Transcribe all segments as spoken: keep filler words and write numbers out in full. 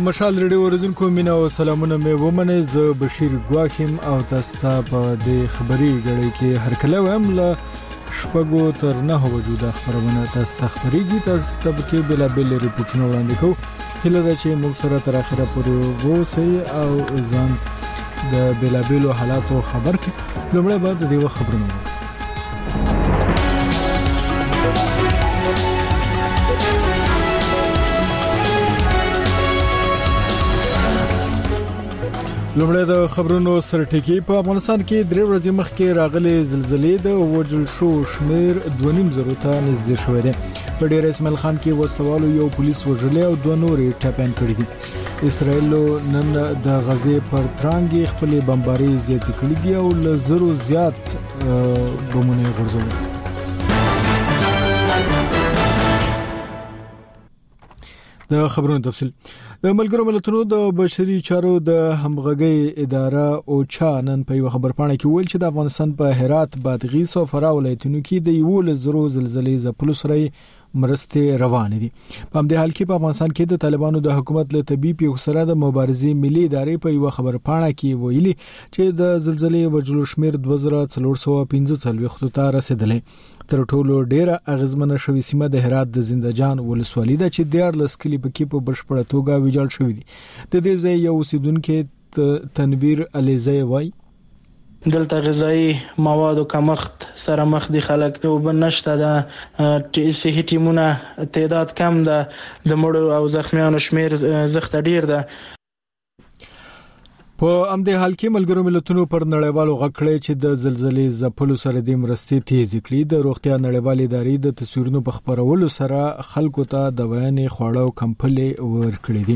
مشال ریډیو اوریدونکو مینا او سلامونه مې ومنه. زه بشیر ګواخیم او تاسو په دې خبري غړي کې هر کله ویم له شپږو تر نه وجود خبرونه تاسو خبريږي تاسو ته کې بلا بل ریپورتونه وړاندې کوو. هله دا چې موږ سره تر اخره پورې ووسئ او ځان د بلا بل حالاتو خبر کړئ. لومړی بعد د دې خبرونه لومړی د خبرونو سرټکی. په افغانستان کې درې ورځې مخکې راغلي زلزلې د وژل شو شمیر دوه نیم زره ته نږدې شوې ده. په ډیر اسماعیل خان کې وسلوالو یو پولیس وژلې او دوه نورې ټاپین کړې دي. اسرائیل نن د غزې پر ترانګي خپل بمباري زیاتې کړې دي او له زرو زیات بمونه غورځول. د خبرونو تفصیل. د ملګرو ملتونو د بشري چارو د همغږي اداره او چا نن په یو خبرپاڼه کې ویل چې د افغانستان په هرات، بادغیس او فراه ولایتونو کې د یو لزرو زلزلې ځپلو سره مرستې روان دي. په همدې حال کې په افغانستان کې د طالبانو د حکومت له طبي پیښو سره د مبارزې ملي ادارې په یو خبرپاڼه کې ویلي چې د زلزلې وجلو شمیر دوه زره څلور سوه پنځه څلوېښت ته رسیدلی. تر ټولو ډیره اغیزمنه شوې سیمه د هرات د زندهجان ولسوالۍ ده چې دیار لسکلي پکې په بشپړه توګه ویجاړ شوې دي. د دې ځای یو اوسیدونکو تنویر علیزی وایي دلته غذایی مواد او کمښت سره مخ دي خلک او بنشته د صحي ټیمونه تعداد کم ده، د مړو او زخمیانو شمیر زخت ډیر ده. په امدې حال کې ملګرو ملتونو پر نړیوالو غکړې چې د زلزلې ځپلو سره د مرستې تیز کړي. د روغتیا نړیوالې ادارې د تصویرونو په خبرولو سره خلکو ته د ویانې خوړو کمپلې ورکړې دي.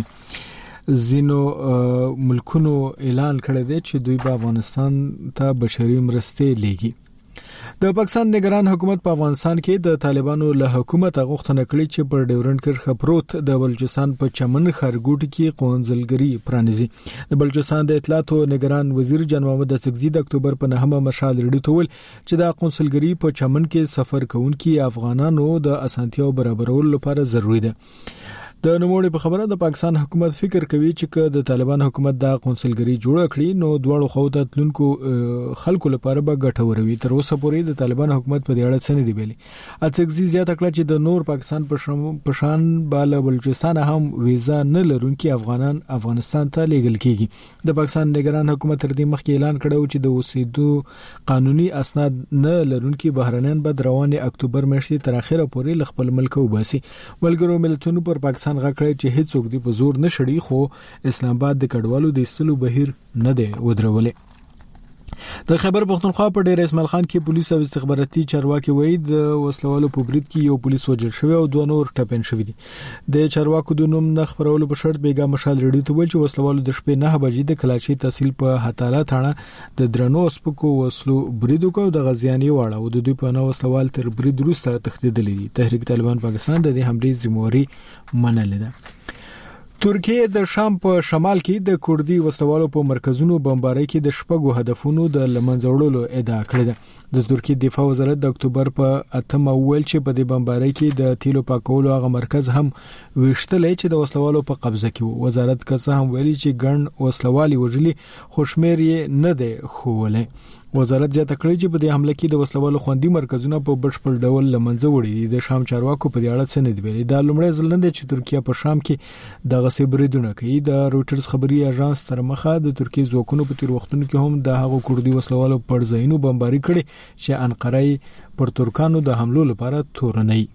زینو ملکونو اعلان کړی دی چې دوی په افغانستان ته بشري مرستې لیږي. د پاکستان نگران حکومت په افغانستان کې د طالبانو له حکومت غوښتنه کړې چې پر ډیورنډ کرښه پروت د بلوچستان په چمن خرګوټ کې قونسلګری پرانیزي. د بلوچستان د اطلاعات او نگران وزیر جان محمد اڅکزي د اکتوبر په نهمه مشال ریډیو ته ویل چې د قونسلګری په چمن کې سفر کوونکي افغانانو د اسانتیاو برابرولو لپاره ضروری ده. د نوموړي په خبره د پاکستان حکومت فکر کوي چې د طالبان حکومت د قونسلګری جوړ کړي نو دواړو خواو ته تلونکو خلکو لپاره به ګټور وي. تر اوسه پورې د طالبان حکومت په دې اړه څه نه دی ویلي. اڅکزي زیاته کړه چې د نور پاکستان په شان بل بلوچستان هم ویزا نه لرونکي افغانان افغانستان ته لیږل کیږي. د پاکستان نگران حکومت تر دې مخکې اعلان کړو چې د اوسېدو قانوني اسناد نه لرونکي بهرنیان به روان اکتوبر میاشتې تر اخره پورې خپل ملک وباسي. ملګرو ملتونو پر پاکستان غکړی چې هیڅوک دی په زور نشړي خو اسلام آباد د کډوالو د استلو بهیر نه دی ودرولې. د خیبر پختونخوا په ډیر اسماعیل خان کې پولیس او استخباراتي چارواکي وایي د وسلوالو په برید کې یو پولیس وژل شوی او دوه نور ټاپین شوی دي. د چارواکو د نوم نه خبرولو په شرط بیګا مشال ریډیو ته ویل چې وسلوالو د شپې نه بجې د کلاچي تحصیل په هتاله تھانه د درنو سپکو وسلو برید وکړ د غزياني واړه او د دوی په نو وسلوال تر برید وروسته تښتیدلې دي. تحریک طالبان پاکستان د دې حملې ذمہواری منلې ده. ترکیه د شام په شمال کې د کوردي وسلوالو په مرکزونو بمبارۍ کې د شپږو هدفونو د لمنځه وړلو ادعا کړې ده. د ترکیه دفاع وزارت د اکتوبر په اتمه ویل چې په دې بمبارۍ کې د تیلو پاکولو هغه مرکز هم وشتلې چې د وسلوالو په قبضه کې وو. وزارت کسه هم ویلي چې ګڼ وسلوالي وژلي خوشمیر یې نه دی خوولې. وزارت زیاته کړې چې په دې حمله کې د وسلوالو خوندي مرکزونه په بشپړ ډول لمنځه وړي دي. د شام چارواکو په دې اړه څه نه دی ویلي. دا لومړی ځل نه دی چې ترکیه په شام کې د غصې بریدونه کوي. د رويټرز خبري اژانس تر مخه د ترکیه ځواکونو په تیر وختونو کې هم د هغو کوردي وسلوالو پر ځایونو بمباري کړي چې انقره پر ترکانو د حملو لپاره تورنۍ.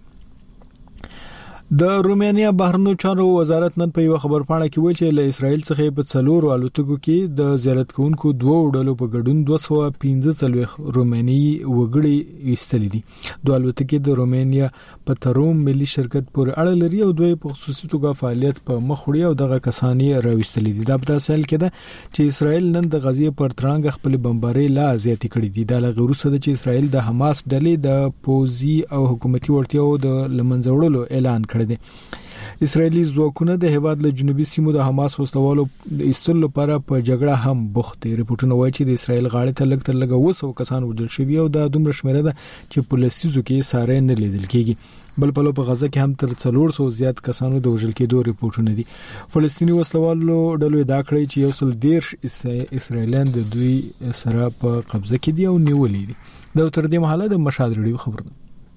د رومانیا بهرنیو چارو وزارت نن په یو خبرپاڼه کې ویل چې له اسرائیل څخه په څلورو الوتکو کې د زیارت کوونکو دوه ډلو په ګډون دوه سوه پنځه څلوېښت روماني وګړي ایستل دي. دوه الوتکې د رومانیا په تروم ملي شرکت پورې اړه لري او دوی په خصوصي توګه فعالیت په مخ وړي او دغه کسان یې راوستل دي. دا په تاسو کې ده چې اسرائیل نن د غزې پر ترانګ خپل بمبارۍ لا زیاتې کړې دي. دا لغه روسه د چې اسرائیل د حماس ډلې د پوزي او حکومتي ورتیاو د لمنځه وړلو اعلان کړی دی. اسرایلی ځواکونه د هیواد له جنوبي سیمو د حماس وسوالو ایستلو لپاره په جګړه هم بوخت دي. ریپورتونه وایي چې د اسرایل غاړې ته لږ تر لږه وسو کسان وژل شوي او د دومره شمیره ده چې په لسیزو کې ساره نه لیدل کېږي. بل په لو په غزه کې هم تر څلور سوه زیات کسانو د وژل کېدو ریپورتونه دي. فلسطیني وسلوالو ډلو ادعا کړې چې یو سل دیرش اسرایلیان د دوی سره په قبضه کې دي او نیولې دي. دا تر دې مهاله د مشهد ریډیو خبرونه.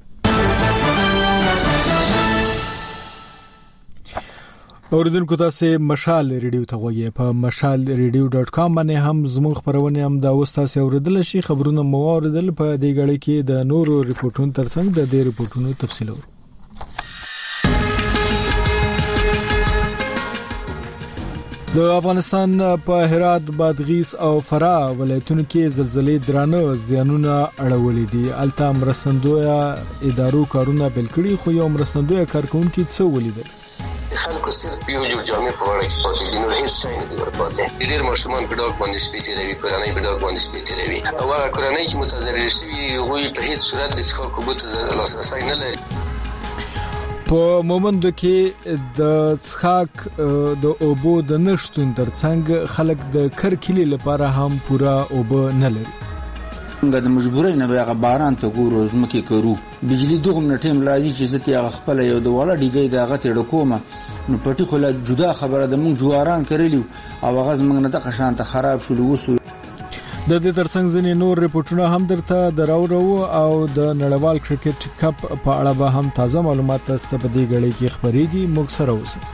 اوریدونکو تاسو مشال ریډیو ته غوږی په مشال ریډیو ډاٹ کام باندې هم زموږ خبرونه هم دا وستا سه اوریدل شي. خبرونه مو اوریدل په دې غړي کې د نورو ریپورتونو ترڅنګ د دې ریپورتونو تفصیل اورو. د افغانستان په هرات، بادغیس او فراه ولایتونو کې زلزلې درانه زیانونه اړولې دي. الته مرستندویه ادارو کارونه بل کړي خو یو مرستندویه کارکونکو څه ولیدل؟ خلکو صرف یو جوړ جامې په وړه کې پاتې دي، نو هیڅ شی نه دی ورپاتې. ډېر ماشومان په ډاګ باندې سپي تیروي، کورنۍ په ډاګ باندې سپي تیروي او هغه کورنۍ چې متضرر شوي هغوی په هیڅ صورت د څښاک اوبو ته لاسرسی نه لري. په مومندو کې د څښاک د اوبو د نشټون ترڅنګ خلک د کرکلي لپاره هم پورا اوبه نه لري. موږ د مجبورۍ نه بیا باران ته ګورو، زمکه کرو بجلی دغه نټیم لازم چې زکه هغه خپل یو د وړه ډیګي د هغه تړ کومه نو پټي خو لا جدا خبره د موږ جواران کړلیو او هغه زمنګ نه د قشانته خراب شول وسو. د دې ترڅنګ ځینې نور ریپورتونه هم درته دراوړو او د نړیوال کرکټ کپ په اړه به هم تازه معلومات تاسو په دې غړي کې خبرېږي. موږ سره اوسئ.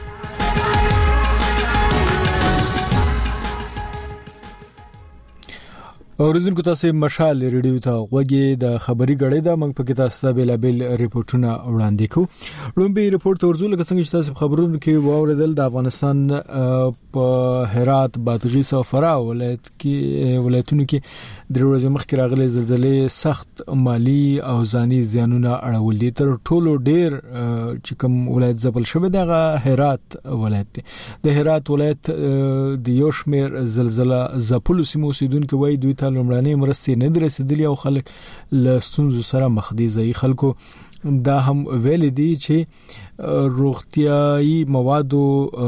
اوریدونکو تاسو مشال ریډیو ته غوږی د خبري غړې دا موږ په کې تاسو به لابل ریپورتونه وړاندې کوو. لومبي ریپورت ورزول لکه څنګه چې تاسو خبرونه کې واوریدل د افغانستان په هرات، بادغیس او فراه ولایت کې ولایتونو کې د ورځې مخکې راغلي زلزلې سخت مالی او ځاني زیانونه اړول دي. تر ټولو ډیر چې کوم ولایت ځپل شوی دغه هرات ولایت دی. د هرات ولایت د یو شمیر زلزلہ ځپلو سیمو اوسیدونکو وایي دوی ته لومړنۍ مرستې نه درسېدلې او خلک له ستونزو سره مخ دي. ځایي خلکو دا هم ویل دي چې روغتیايي موادو،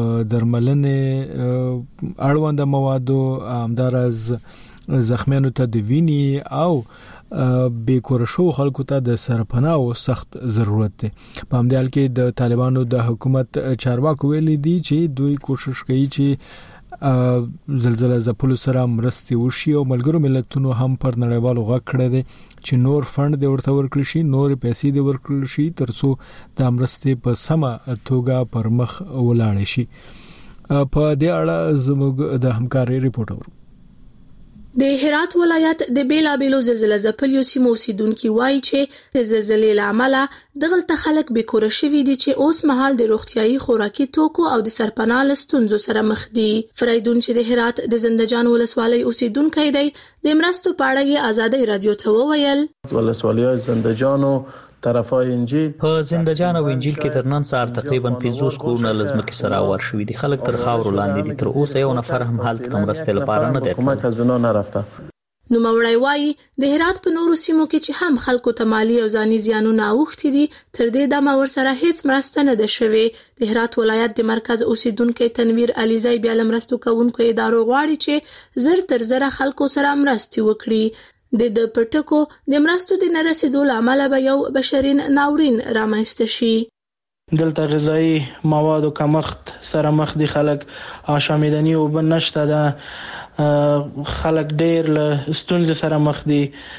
درملنې اړوند موادو، همدارس زخمیانو ته د وینې او بې کور شو خلکو ته د سرپناه او سخت ضرورت دی. په همدې حال کې د طالبانو د حکومت چارواکو ویل دي چې دوی کوشش کوي چې زلزلہ ځپلو سره مرستې وشي او ملګرو ملتونو هم پر نړیوالو غږ کړی دی چې نور فند د ورته ورکړي شي، نور پیسې د ورکړي شي ترڅو د مرستې په سمه توګه پر مخ ولاړ شي. په دې اړه زموږ د همکاري ریپورت اورو. د هرات ولایت د بیلابیلو زلزلہ ځپلو سیمو اوسیدونکو وایي چې د زلزلې لامل دغلته خلک به کور شوي دي چې اوس مهال د روغتيایي خوراکي توکو او د سرپناه لستونزو سره مخ دي. فریدون چې د هرات د زندجان ولسوالۍ اوسیدونکی دی د مرستو په اړه یې آزادۍ رادیو ته وویل. ولسوالۍ زندجان او طرفای انجیل په زندجان او انجیل کې تر نن سهار تقریبا پنځوس کورونه لزمکه سره ور شوې دي. خلک تر خاور لاندې دي. تر اوسه یو نفر هم حالت تمرسته لپاره نه دی. کومه کزونه نه رافته. نو مورای وای د هرات په نورو سیمو کې چې هم خلکو ته مالی او ځاني زیانونه اوښتي دي تر دې د مور سره هیڅ مرسته نه ده شوې. د هرات ولایت د مرکز اوسیدونکو تنویر علیزی بیا لمرستو کوونکو ادارو غواړي چې زر تر زر خلکو سره مرستي وکړي. د د پټکو د مرستو د نرسیدو لامل به یو بشرین ناورین رامنځته شي. دلته غذایی موادو کمښت سره مخ دي خلک، آشامیدنی او بنشته ده، خلک ډیر له ستونزې سره مخ دي.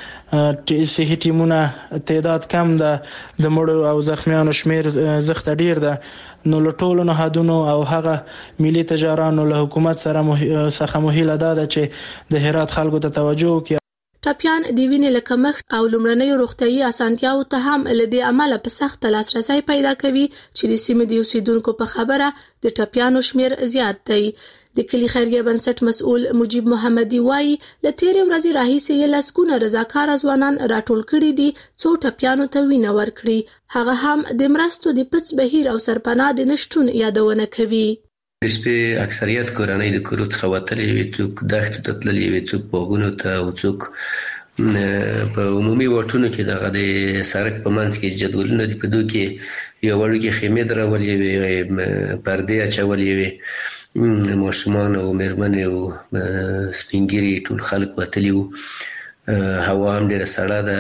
صحي ټیمونه تعداد کم ده، د مړو او زخمیانو شمیر زخت ډیر ده. نو له ټولو نهادونو او هغه ملي تجارانو له حکومت سره څخه مهیله ده چې د هرات خلکو ته توجه وکړي. ټاپیان د وینې له کمښت او لومړنیو روغتیايي اسانتیاو ته هم له دې عمله په سخت لاسرسي پیدا کوي چې د سیمې د اوسیدونکو په خبره د ټاپیانو شمیر زیات دی. د کلی خیریه بنسټ مسؤل مجيب محمدي وایي د تیرې ورځې راهیسې یې لسګونه رضاکار ځوانان راټول کړي دي څو ټاپیانو ته وینه ورکړي. هغه هم د مرستو د پڅ بهیر او سرپناه د نشټون یادونه کوي. د شپې اکثریت کورنۍ د کورو څخه وتلې وي، څوک دښتو ته تللي وي، څوک باغونو ته او څوک په عمومي واټونو کې دغه د سړک په منځ کې جدولونه دي، په دوی کې یو وړوکې خیمې درول یوې، پردې اچول یوې، ماشومان او مېرمنې او سپین ږیري ټول خلک وتلي وو. هوا هم ډېره سړه ده،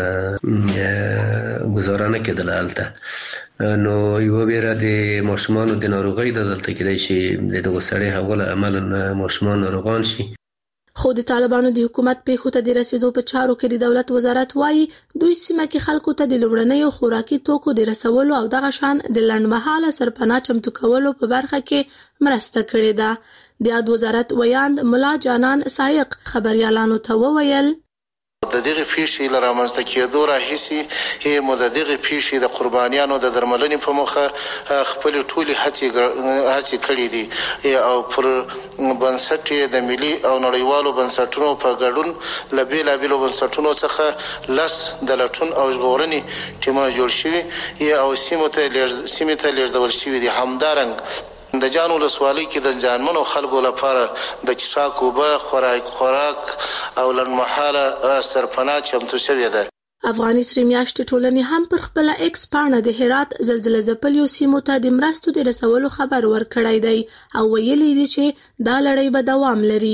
ګزاره نه کېدله هلته. نو یوه ویره د ماشومانو د ناروغۍ ده، دلته کېدای شي د دغو سړې هوا له امله ماشومان ناروغان شي. خو د طالبانو د حکومت پیښو ته د رسیدو په چارو کې د دولت وزارت وایي دوی سیمه کې خلکو ته د لومړنیو خوراکي توکو د رسولو او دغه شان د لنډمهاله سرپناه چمتو کولو په برخه کې مرسته کړې ده. د یاد وزارت ویاند ملا جانان سایق خبريالانو ته وویل د دغه پیښې له رامنځته کېدو راهیسې مو د دغه پیښې د قربانیانو د درملنې په موخه خپل ټولې هڅې هڅې کړې دي او پر بنسټ د ملي او نړیوالو بنسټونو په ګډون له بېلابېلو بنسټونو څخه لس د لټون او ژغورنې ټیمونه جوړ شوي او سیمو ته سیمې ته لېږدول شوي دي. همدارنګ د جان ولسوالۍ کې د ځانمنو خلکو لپاره د څښاک اوبه، خوراک خوراک او لنډمهاله سرپناه چمتو شوې ده. افغاني سرې میاشتې ټولنې هم پر خپله ایکس پاڼه د هرات زلزله ځپلیو سیمو ته د مرستو د رسولو خبر ورکړی دی او ویلي دي چې دا لړۍ به دوام لري.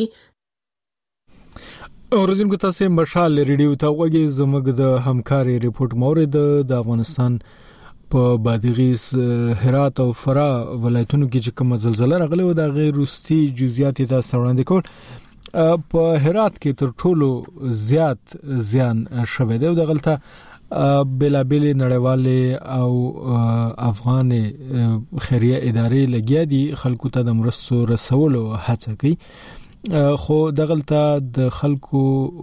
اوریدونکو تاسو مشال ریډیو ته وګورئ. زموږ د همکاري ریپورت مورد د افغانستان په بادغیس، هرات او فراه ولایتونو کې چې کوم زلزلہ راغلی و د غیر روستي جزئیات تاسو وړاندې کول. په هرات کې تر ټولو زیات زیان شوه دی او د غلطه بلابل نړیواله او افغان خیریه ادارې لګیا دي خلکو ته د مرستو رسولو هڅه کوي، خو دغلطه د خلکو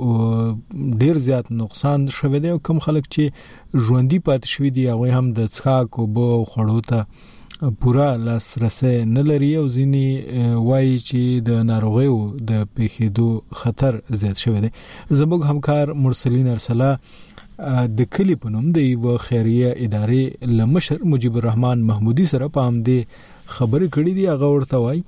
ډیر زیات نقصان شوه دی او کوم خلک چې ژوندۍ پاتې شوي دي هغه هم د څښاک او بو خړو ته پورا لاسرسي نه لري او ځینی وایي چې د ناروغیو د پیښېدو خطر زیات شوی دی. زموږ همکار مرسلین ارسلا د کلی په نوم د یو خیریه ادارې لمشر مجيب الرحمن محمودي سره په همدې خبرې کړې دي. هغه ورته وایي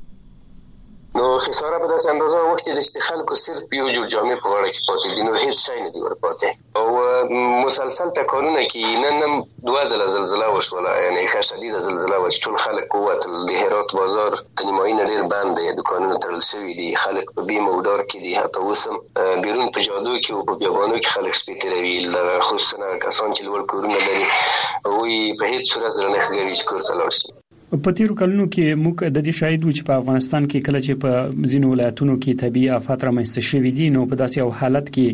نو خساره په داسې اندازه وخت د خلکو صرف یو جوړ جامې په غاړه کې پاتې دي، نو هیڅ شی نه دی ورپاتې او مسلسل تکانونه کې نن هم دوه ځله زلزله وشوله، یعنی ښه شدیده زلزله و چې ټول خلک ووتل. د هرات بازار د نیمایي نه ډېر بند دی، دکانونه تړل شوي دي، خلک په بیم او ډار کې دي. حتی اوس هم بیرون په جادو کې او په بیابانو کې خلک سپي تېروي، خصوصا کسان چې لوړ کورونه لري هغوی په هیڅ صورت زړه نه ښه کوي چې کور ته لاړ شي. په تیرو کلونو کې موږ د دې شاهد وو چې په افغانستان کې کله چې په ځینو ولایتونو کې طبيعي آفات رامنځته شوي دي نو په داسې یو حالت کې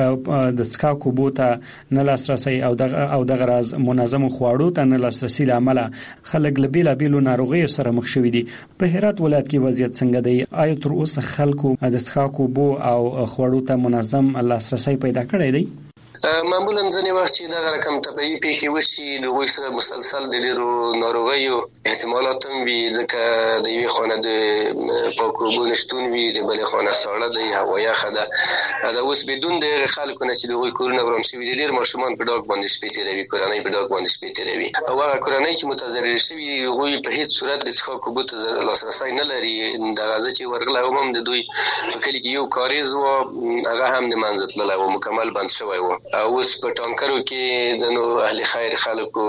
د څښاک اوبو ته نه لاسرسي او د او د غراز منظم خواړو ته نه لاسرسي لامل خلک له بیلابېلو ناروغیو سره مخ شوي دي. په هرات ولایت کې وضعیت څنګه دی؟ آیا تر اوسه خلکو د څښاک اوبو او خواړو ته منظم لاسرسي پیدا کړی دی؟ معمولا ځینې وخت چې دغه رقم طبیعي پیښې وشي د هغوی سره مسلسل د ډېرو ناروغیو احتمالات هم وي، ځکه د یوې خانه د پاکو اوبو نشتون وي، د بلې خانه ساړه دی، هوا یخه ده. دا اوس بدون د هغې خلکو نه چې د هغوی کورونه وران شوي دي، ډېر ماشومان په ډاګ باندې شپې تېروي، کورنۍ په ډاګ باندې شپې تېروي او هغه کورنۍ چې متضرر شوي هغوی په هېڅ صورت د څښاک اوبو ته لاسرسی نه لري. دغه زه چې ورغلی وم هم د دوی په کلي کې یو کاریز و، هغه هم د منځه تللی و، مکمل بند شوی و. اوس په ټانکرو کې د نو اهل خیر خلکو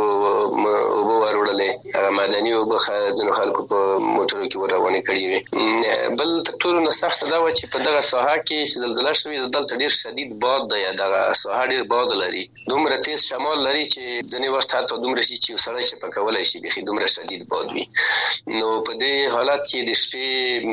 اوبه وروړلې، مدني اوبه ځینو خلکو په موټرو کې ورروانې کړې وې. بل تر ټولو نه سخته دا وه چې په دغه ساحه کې چې زلزله شوې ده دلته ډېر شدید باد دی، دغه ساحه ډېر باد لري، دومره تیز شمال لري چې ځینې وخت حتی دومره شي چې یو سړی چپه کولی شي، بیخي دومره شدید باد وي. نو په دې حالت کې د شپې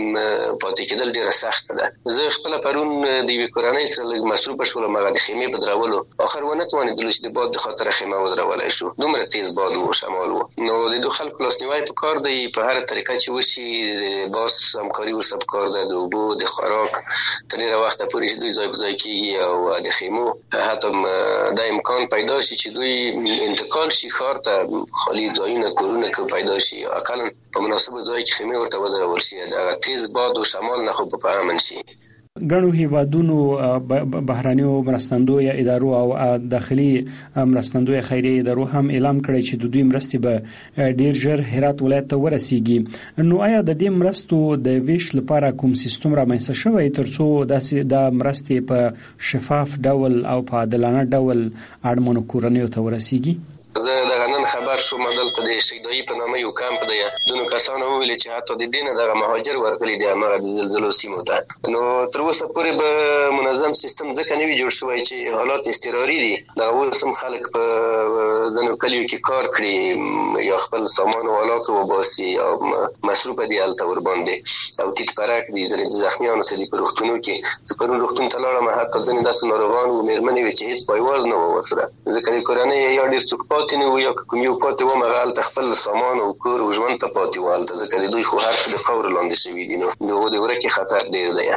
پاتې کېدل ډېره سخته ده. زه خپله پرون د یوې کورنۍ سره لږ مصروفه شولم، هغه د خیمې په درولو، آخر ونه توانېدلو چې د باد د خاطره خیمه ودرولی شو، دومره تیز باد و شمال و. نو د دو خلکو لاسنیوی په کار دی، په هره طریقه چې وشي د باس همکاري ورسره په کار ده، د اوبو د خوراک تر ډېره وخته پورې چې دوی ځای په ځای کېږي او د خیمو حتی دا امکان پیدا شي چې دوی انتقال شي ښار ته، خالي ځایونه کورونه که پیدا شي اقلا په مناسبو ځای کې خیمې ورته ودرول شي، دغه تیز باد و شمال نه خو په امن شي. غنو هیوادونو بهرانیو مرستندو یا ادارو او داخلي مرستندو خیریه ادارو هم اعلان کړی چې د دوی مرستې به ډیر ژر هرات ولایت ته ورسیږي. نو آیا د دې مرستو د ویش لپاره کوم سیستم رامنځته شوی ترڅو داسې د مرستې په شفاف ډول او په عادلانه ډول اړمنو کورنیو ته ورسیږي؟ زه د نن خبر شوم دلته د شیدای په نامه یو کمپ دی دونو کسانو ویل چې حتی د دینه دغه مهاجر ورغلي دي هغه د زلزلو سیمو ته. نو تر اوسه پورې به منظم سیستم ځکه نه وی جوړ شوی چې حالات اضطراري دي دغه اوسم خلک په دنو کلیو کې کار کړي یا خپل سامان او آلات وباسي او مصروف دي الته ور باندې او تیت پرک دي د زخمیانو سره په روغتونو کې سپرون روغتون ته لاړم حتی دنه داسې ناروغان او مېرمنې وی چې هیڅ پایواز نه و وسره ځکه د کورنۍ یا ډیر څوک پاتې نه و یا کوم یو پاتې و مغال تخپل سامان او کور او ژوند ته پاتې والته ځکه د دوی خو هر څه د خاور لاندې شوی دي نو نو د ورکه خطر ډیر دی.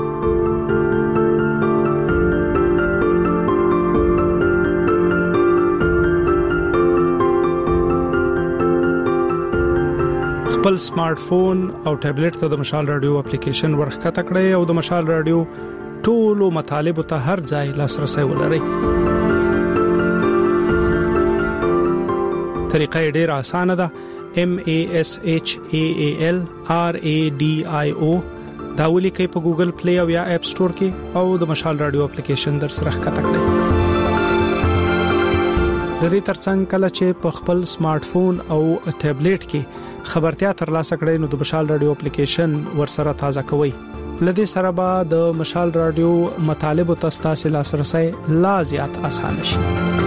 خپل سمارټ فون او ټابلیټ ته د مشال رادیو اپلیکیشن ورخکته کړئ او د مشال رادیو ټولو مطالبه ته هر ځای لاسرسي ولرئ. طریقه ډیر اسانه ده. M A S H A A L R A D I O دا ولیکئ په ګوګل پلی او یا اپ سٹور کې او د مشال رادیو اپلیکیشن در سره ښکته کړئ. د دې ترڅنګ کله چې په خپل سمارټ فون او ټابلیټ کې خبرتیا ترلاسه کړئ نو د مشال رادیو اپلیکیشن ور سره تازه کوئ. لدې سره به د مشال رادیو مطالب او تاسو لاسرسي لا زیات اسانه شي.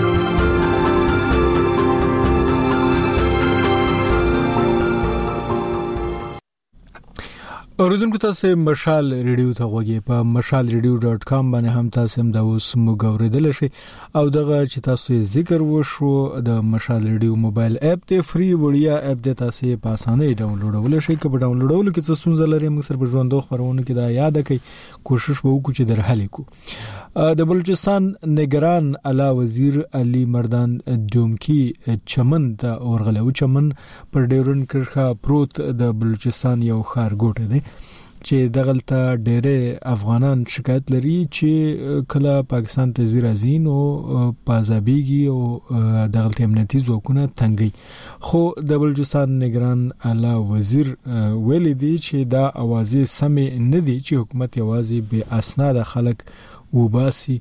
اوریدونکو تاسو مشال ریډیو ته غوږی په مشال ریډیو ډاټ کام باندې هم تاسو هم دا اوس موږ اوریدل شي او دغه چې تاسو ذکر وشو د مشال ریډیو موبایل اپ ته فری وړیا اپ د تاسو په اسانه ډاونلوډول شي کله ډاونلوډول کې څه ستونزه لري موږ سره په ژوندو خبرونه کې دا یاد کړئ کوشش وکړو چې درحل کو. د بلوچستان نگران اعلی وزیر علي مردان دومکی چمن ته ورغله او چمن پر ډیورن کرخه پروت د بلوچستان یو ښارګوټ دی چې دغلته ډېر افغانان شکایت لري چې کله پاکستان ته زیرازین او پازابيږي او دغلته امنیتي ځواکونه تنګي. خو د بلوچستان نگران اعلی وزیر ویلي دی چې دا اوازې سمې نه دي چې حکومت یوازې به اسناد خلک وباسي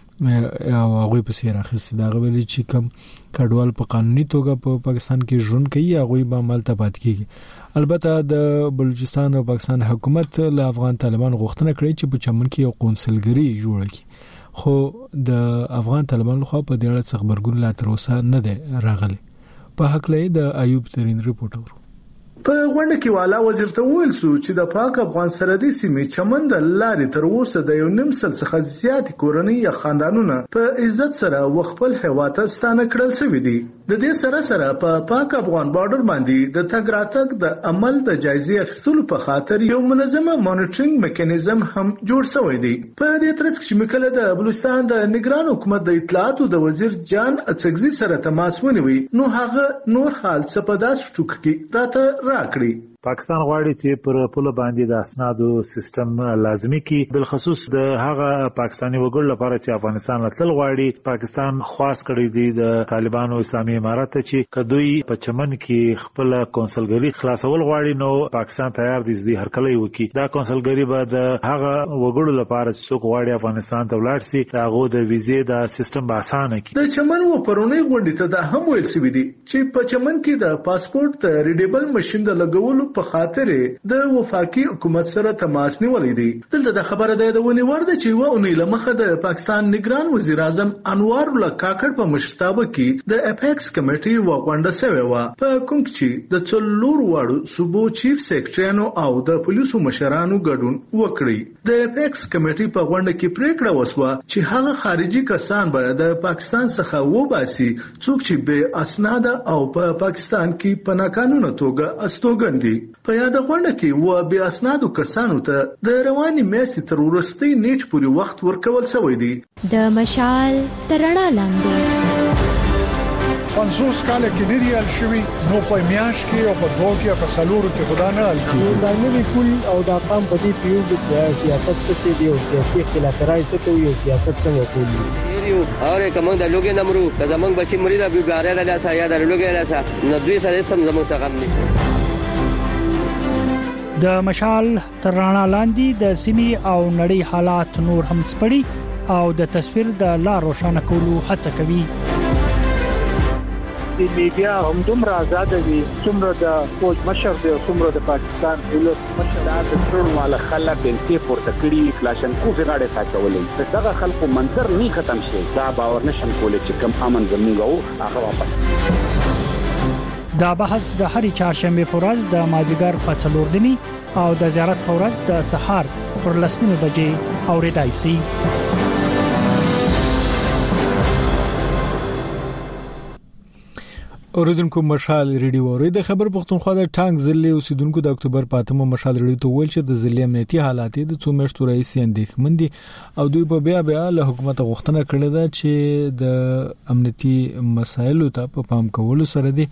او هغه په سیر اخیستي دا غوړي چې کم کډوال په قانوني توګه په پاکستان کې ژوند کوي هغه به عمل ته پات کیږي. البته د بلوچستان او پاکستان حکومت له افغان طالبان غوښتنه کړې چې په چمن کې یو قونسلګری جوړ کړي خو د افغان طالبان لخوا په دې اړه څه خبرګون لا تر اوسه نه دی راغلی. په حق لې د ایوب ترين ریپورت اورو. په غونډه کې والا وزیر ته ویل سو چې د پاک افغان سرحدي سیمې چمن د لارې تر اوسه د یو نیم سل څخه زیات کورنۍ یا خاندانونه په عزت سره وخپل هیواد ستانه کړل شوی دي. د دې سره سره په پاک افغان بارډر باندې د تګ راتګ د عمل د جایزې اخیستلو په خاطر یو منظمه مانیټرینګ میکانیزم هم جوړ شوی دی. په دې ترڅ کې مکله د بلوچستان د نگران حکومت د اطلاعاتو د وزیر جان اڅګزي سره تماس ونیوي نو هغه نور حال څه په داس ټوک کې راته راکړي. پاکستان غواړي چې پر پول باندې د اسنادو سیستم لازمي کی بل خصوص د هغه پاکستاني وګړو لپاره چې افغانستان لتل غواړي. پاکستان خاص کړی دی د طالبانو اسلامي امارات چې کدوې په چمن کې خپل کونسلګری خلاصول غواړي نو پاکستان تیار دي چې هر کله وکي. دا کونسلګری به د هغه وګړو لپاره چې څوک غواړي افغانستان ته ولاړ شي هغه د ویزې د سیستم به اسانه کی. د چمن و پرونی غونډې ته د هم ویل شوی دی چې په چمن کې د پاسپورت د ریډیبل ماشين د لګولو په خاطر د وفاقي حکومت سره تماس نیولې دي. دلته د خبره ده د ونی ورده چې و اونې لمخه د پاکستان نگران وزیر اعظم انوار الله کاکړ په مشرتابه کې د اپیکس کمیټي وغونډه شوې و په کوم چې د څلور واړو صوبو چیف سیکریټریانو او د پولیسو مشرانو ګډون وکړي. د اپیکس کمیټي په غونډه کې پریکړه وسوه چې هغه خارجي کسان به د پاکستان څخه وباسي څوک چې به اسناد او په پاکستان کې په ناقانونه توګه استوګن دي. په یاد غونډه کې و بیا اسنادو کسانو ته د رواني میاشتې تر وروستۍ نیټ پورې وخت ورکول شوی دی. د مشال ترڼا لاندې پنځوس کال کې نه دی ال شوی نو په میاش کې او په دوه کې په سلورو کې خدا نه ال کې دا نه کول او دا قام په دې پیو د سیاست څخه دی او سیاسي خلافکارای څه کوي او سیاست څنګه کوي یو اوره کوم د لوګي نمرو که زمنګ بچی مریدا بیګاره د لاسه یا د لوګي لاسه نو دوی سره سم زموږ څخه هم نشته. د مشال تر رڼا لاندې د سیمې او نړۍ حالات نور هم سپړي او د تصویر د لار روښانه کولو هڅه کوي. د میډیا هم دومره آزاد دي څومره د فوج مشر دی او څومره د پاکستان دولت مشر د ټول مال خلک په پورته کړي کلاشنکوف غاړه ساتولې دغه خلکو منظر نه ختم شي دا باور نشم کولای چې کم امن زموږ او هغه واپس. دا بحث د هرې چهارشنبه په ورځ د مازیګر په څلور دني او د زیارت په ورځ د سحر پر لسنیمه بجې اوریدای شي. اوریدونکو مشال ریډیو اورید خبر پښتونخوا د ټانک ضلع اوسیدونکو د اکتوبر په اتمه مشال ریډیو ته ویل چې د ضلع امنیتي حالات د څو میاشتو راځي اندېښمن دي او دوی په بیا بیا له حکومت غوښتنه کړې ده چې د امنیتي مسایلو ته په پام کولو سره دي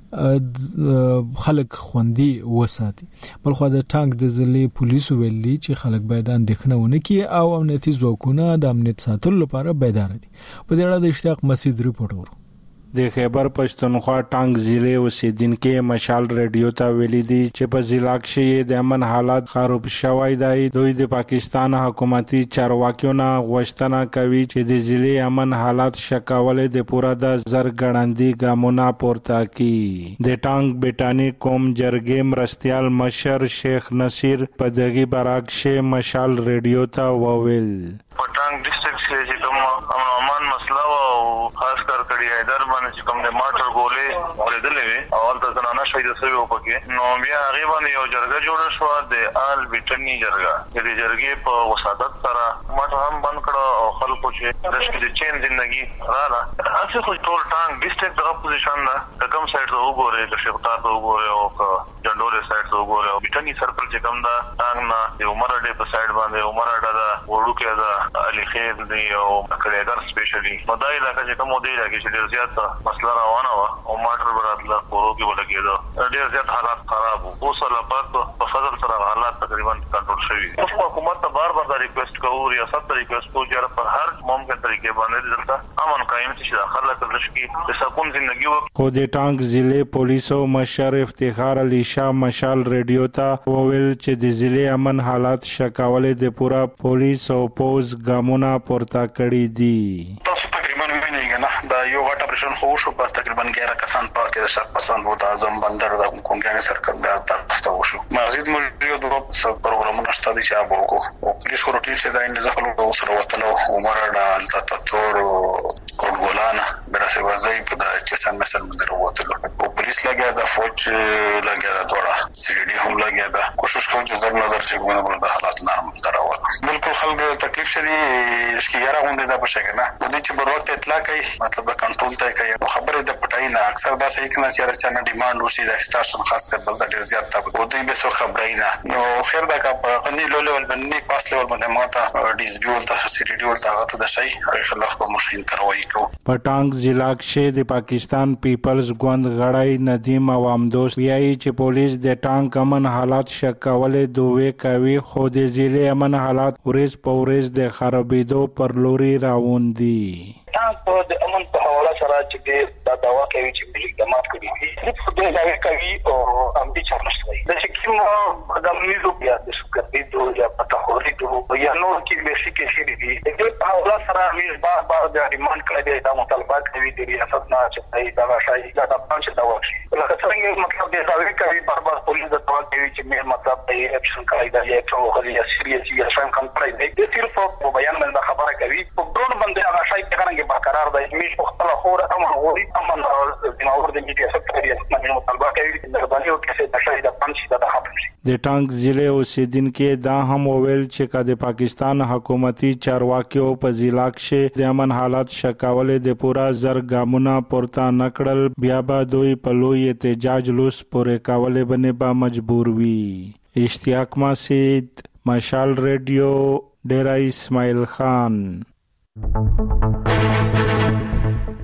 خلک خوندي وساتي. بلخو د ټانک د ضلع پولیسو ویل دي چې خلک باید اندېښنه ونه کړي او امنیتي ځواکونه د امنیت ساتلو لپاره بیدار دي. په دې اړه د اشتیاق مسعود ریپورت ورو. د خیبر پښتونخوا ټانک ضلع اوسیدونکو مشال ریډیو ته ویلي دي چې په ضلع کې د امن حالات خراب شوی دی. دوی د پاکستان حکومتي چارواکیو نه غوښتنه کوي چې د ضلع امن حالات شکولې د پوره د زرګړندې ګامونه پورته کړي. د ټانک بیٹانی قوم جرګې مرستيال مشر شیخ نصیر په دغه براکشه مشال ریډیو ته وویل پټانګ ډیسټریکټ کې چې کوم امن امان مسله او خاص کر کړي ایدر باندې چې کوم د ماټر ګولې اوریدلې وي او البته زنانه شهید شوی و پکې نو بیا هغه باندې یو جرګه جوړه شو د آل بیٹنی جرګه د جرګې په وسادت سره ماټر هم بند کړه او خلکو چې رښتیا د چین ژوندۍ رااله هڅه خو ټول ټانګ ډیسټریکټ د اپوزیشن نه کوم سایډ ته وګوري د شپطار ته وګوري او جندوري سایډ ته وګوري او بیٹنی سرکل چې کوم دا ټانګ نه د عمر اډې په سایډ باندې عمر اډه دا وړو کې دا علي خیر دی او کلیګر سپیشلی مدای علاقې چې کوم دی راځي چې ډیر زیات مسله روانه و او ماټر براتله کورو کې ولګېدو ډیر زیات حالات خراب وو. اوس الله پاک په فضل سره حالات تقریبا کنټرول شوي. اوس حکومت ته بار بار ریکوست کوو ریاست ته ریکوست کوو چې په هر ممکن طریقې باندې دلته امن قائم شي خلک لشکي د سکون ژوندۍ وکړي. خو د ټانک ضلع پولیسو مشر افتخار علي شاه مشال ریډیو ته وویل چې د ضلع امن حالات شکولې د پورا پولیس او پوز ګامونه پورته کړی دي. تاسو تقریبا وینئ نه دا یو غټ اپریشن خو شو په تقریبا غیر کسان پاک د شپ پسند وو د اعظم بندر د کومګان سرکل دا تاسو شو مزید موجود دوه پروګرامونه شته چې هغه وکړو او پولیس روټین څخه د انځخلو او سره وتلو عمر د تاتور کوټ ګولان برسه وځي په د چسن مثلا مدر وتلو او پولیس لګیا د فوج لګیا د دوړه سی ډي هم لګیا د کوشش کوي چې زر نظر چې ګونه د حالات نرم دراوه بالکل خلک تکلیف شدي چې یاره غونډه ده په شګه نه د دې چې په وخت اطلاع کوي مطلب د کنټرول ته کوي خبره د پټای نه اکثر دا صحیح کنه چې راځي نه ډیماند وشي د ایکسټاشن خاص کر بل ډیر زیات تا او دوی به څو خبرای نه نو خیر دا کا په غنی لو لیول باندې پاس لیول باندې ماته ډیزبیول تاسو سی ډي ول تاغه د شي خلاف په مشین کاروي کو. پټانګ ضلع کې د پاکستان پیپلز ګوند غړای ندیم عوام دوست ویایي چې پولیس د ټانک امن حالات شکولې دوه کوي خو د ضلع امن حالات ورځ په ورځ د خرابېدو پر لوري روان دي. تاسو د امن په حواله سره چې دا داوا کوي چې بلیک دمات کړی دي په دې ځای کوي او ام دي چارنشوي د کوم د میزو بیا د سکرې دوه یا پتا هوري دوه یا نو کې بیسیک شي دي د په حواله سره ویل بار بار د ریماند کړی دا مطالبات کوي د ریاست نه چې دا شای دا د پنځه دا وشي لکه څنګه مطلب د ځای کوي بار بار پولیس د دوا کوي چې مې مطلب د اکشن کوي دا یو څو خوري یا سیریس یا شایم کم کړی دی صرف په بیان باندې خبره کوي په ډرون باندې هغه شای څنګه برقرار دی مې په خپل خور امن غوري امن د نور د میډیا سکتوري اسمه مطالبه کوي د باندې کې د شای د پنځه د حق شي. د ټانک ضلع اوسیدونکو دا هم ویل چې کا د پاکستان حکومتي چارواکیو په ضلع کې د امن حالات شکولې د پورا زر ګامونه پورته نکړل بیا به دوی په لوی احتجاج لوس پورې کولې باندې به مجبور وي. اشتیاق مسعود مشال ریډیو ډیرا اسماعیل خان.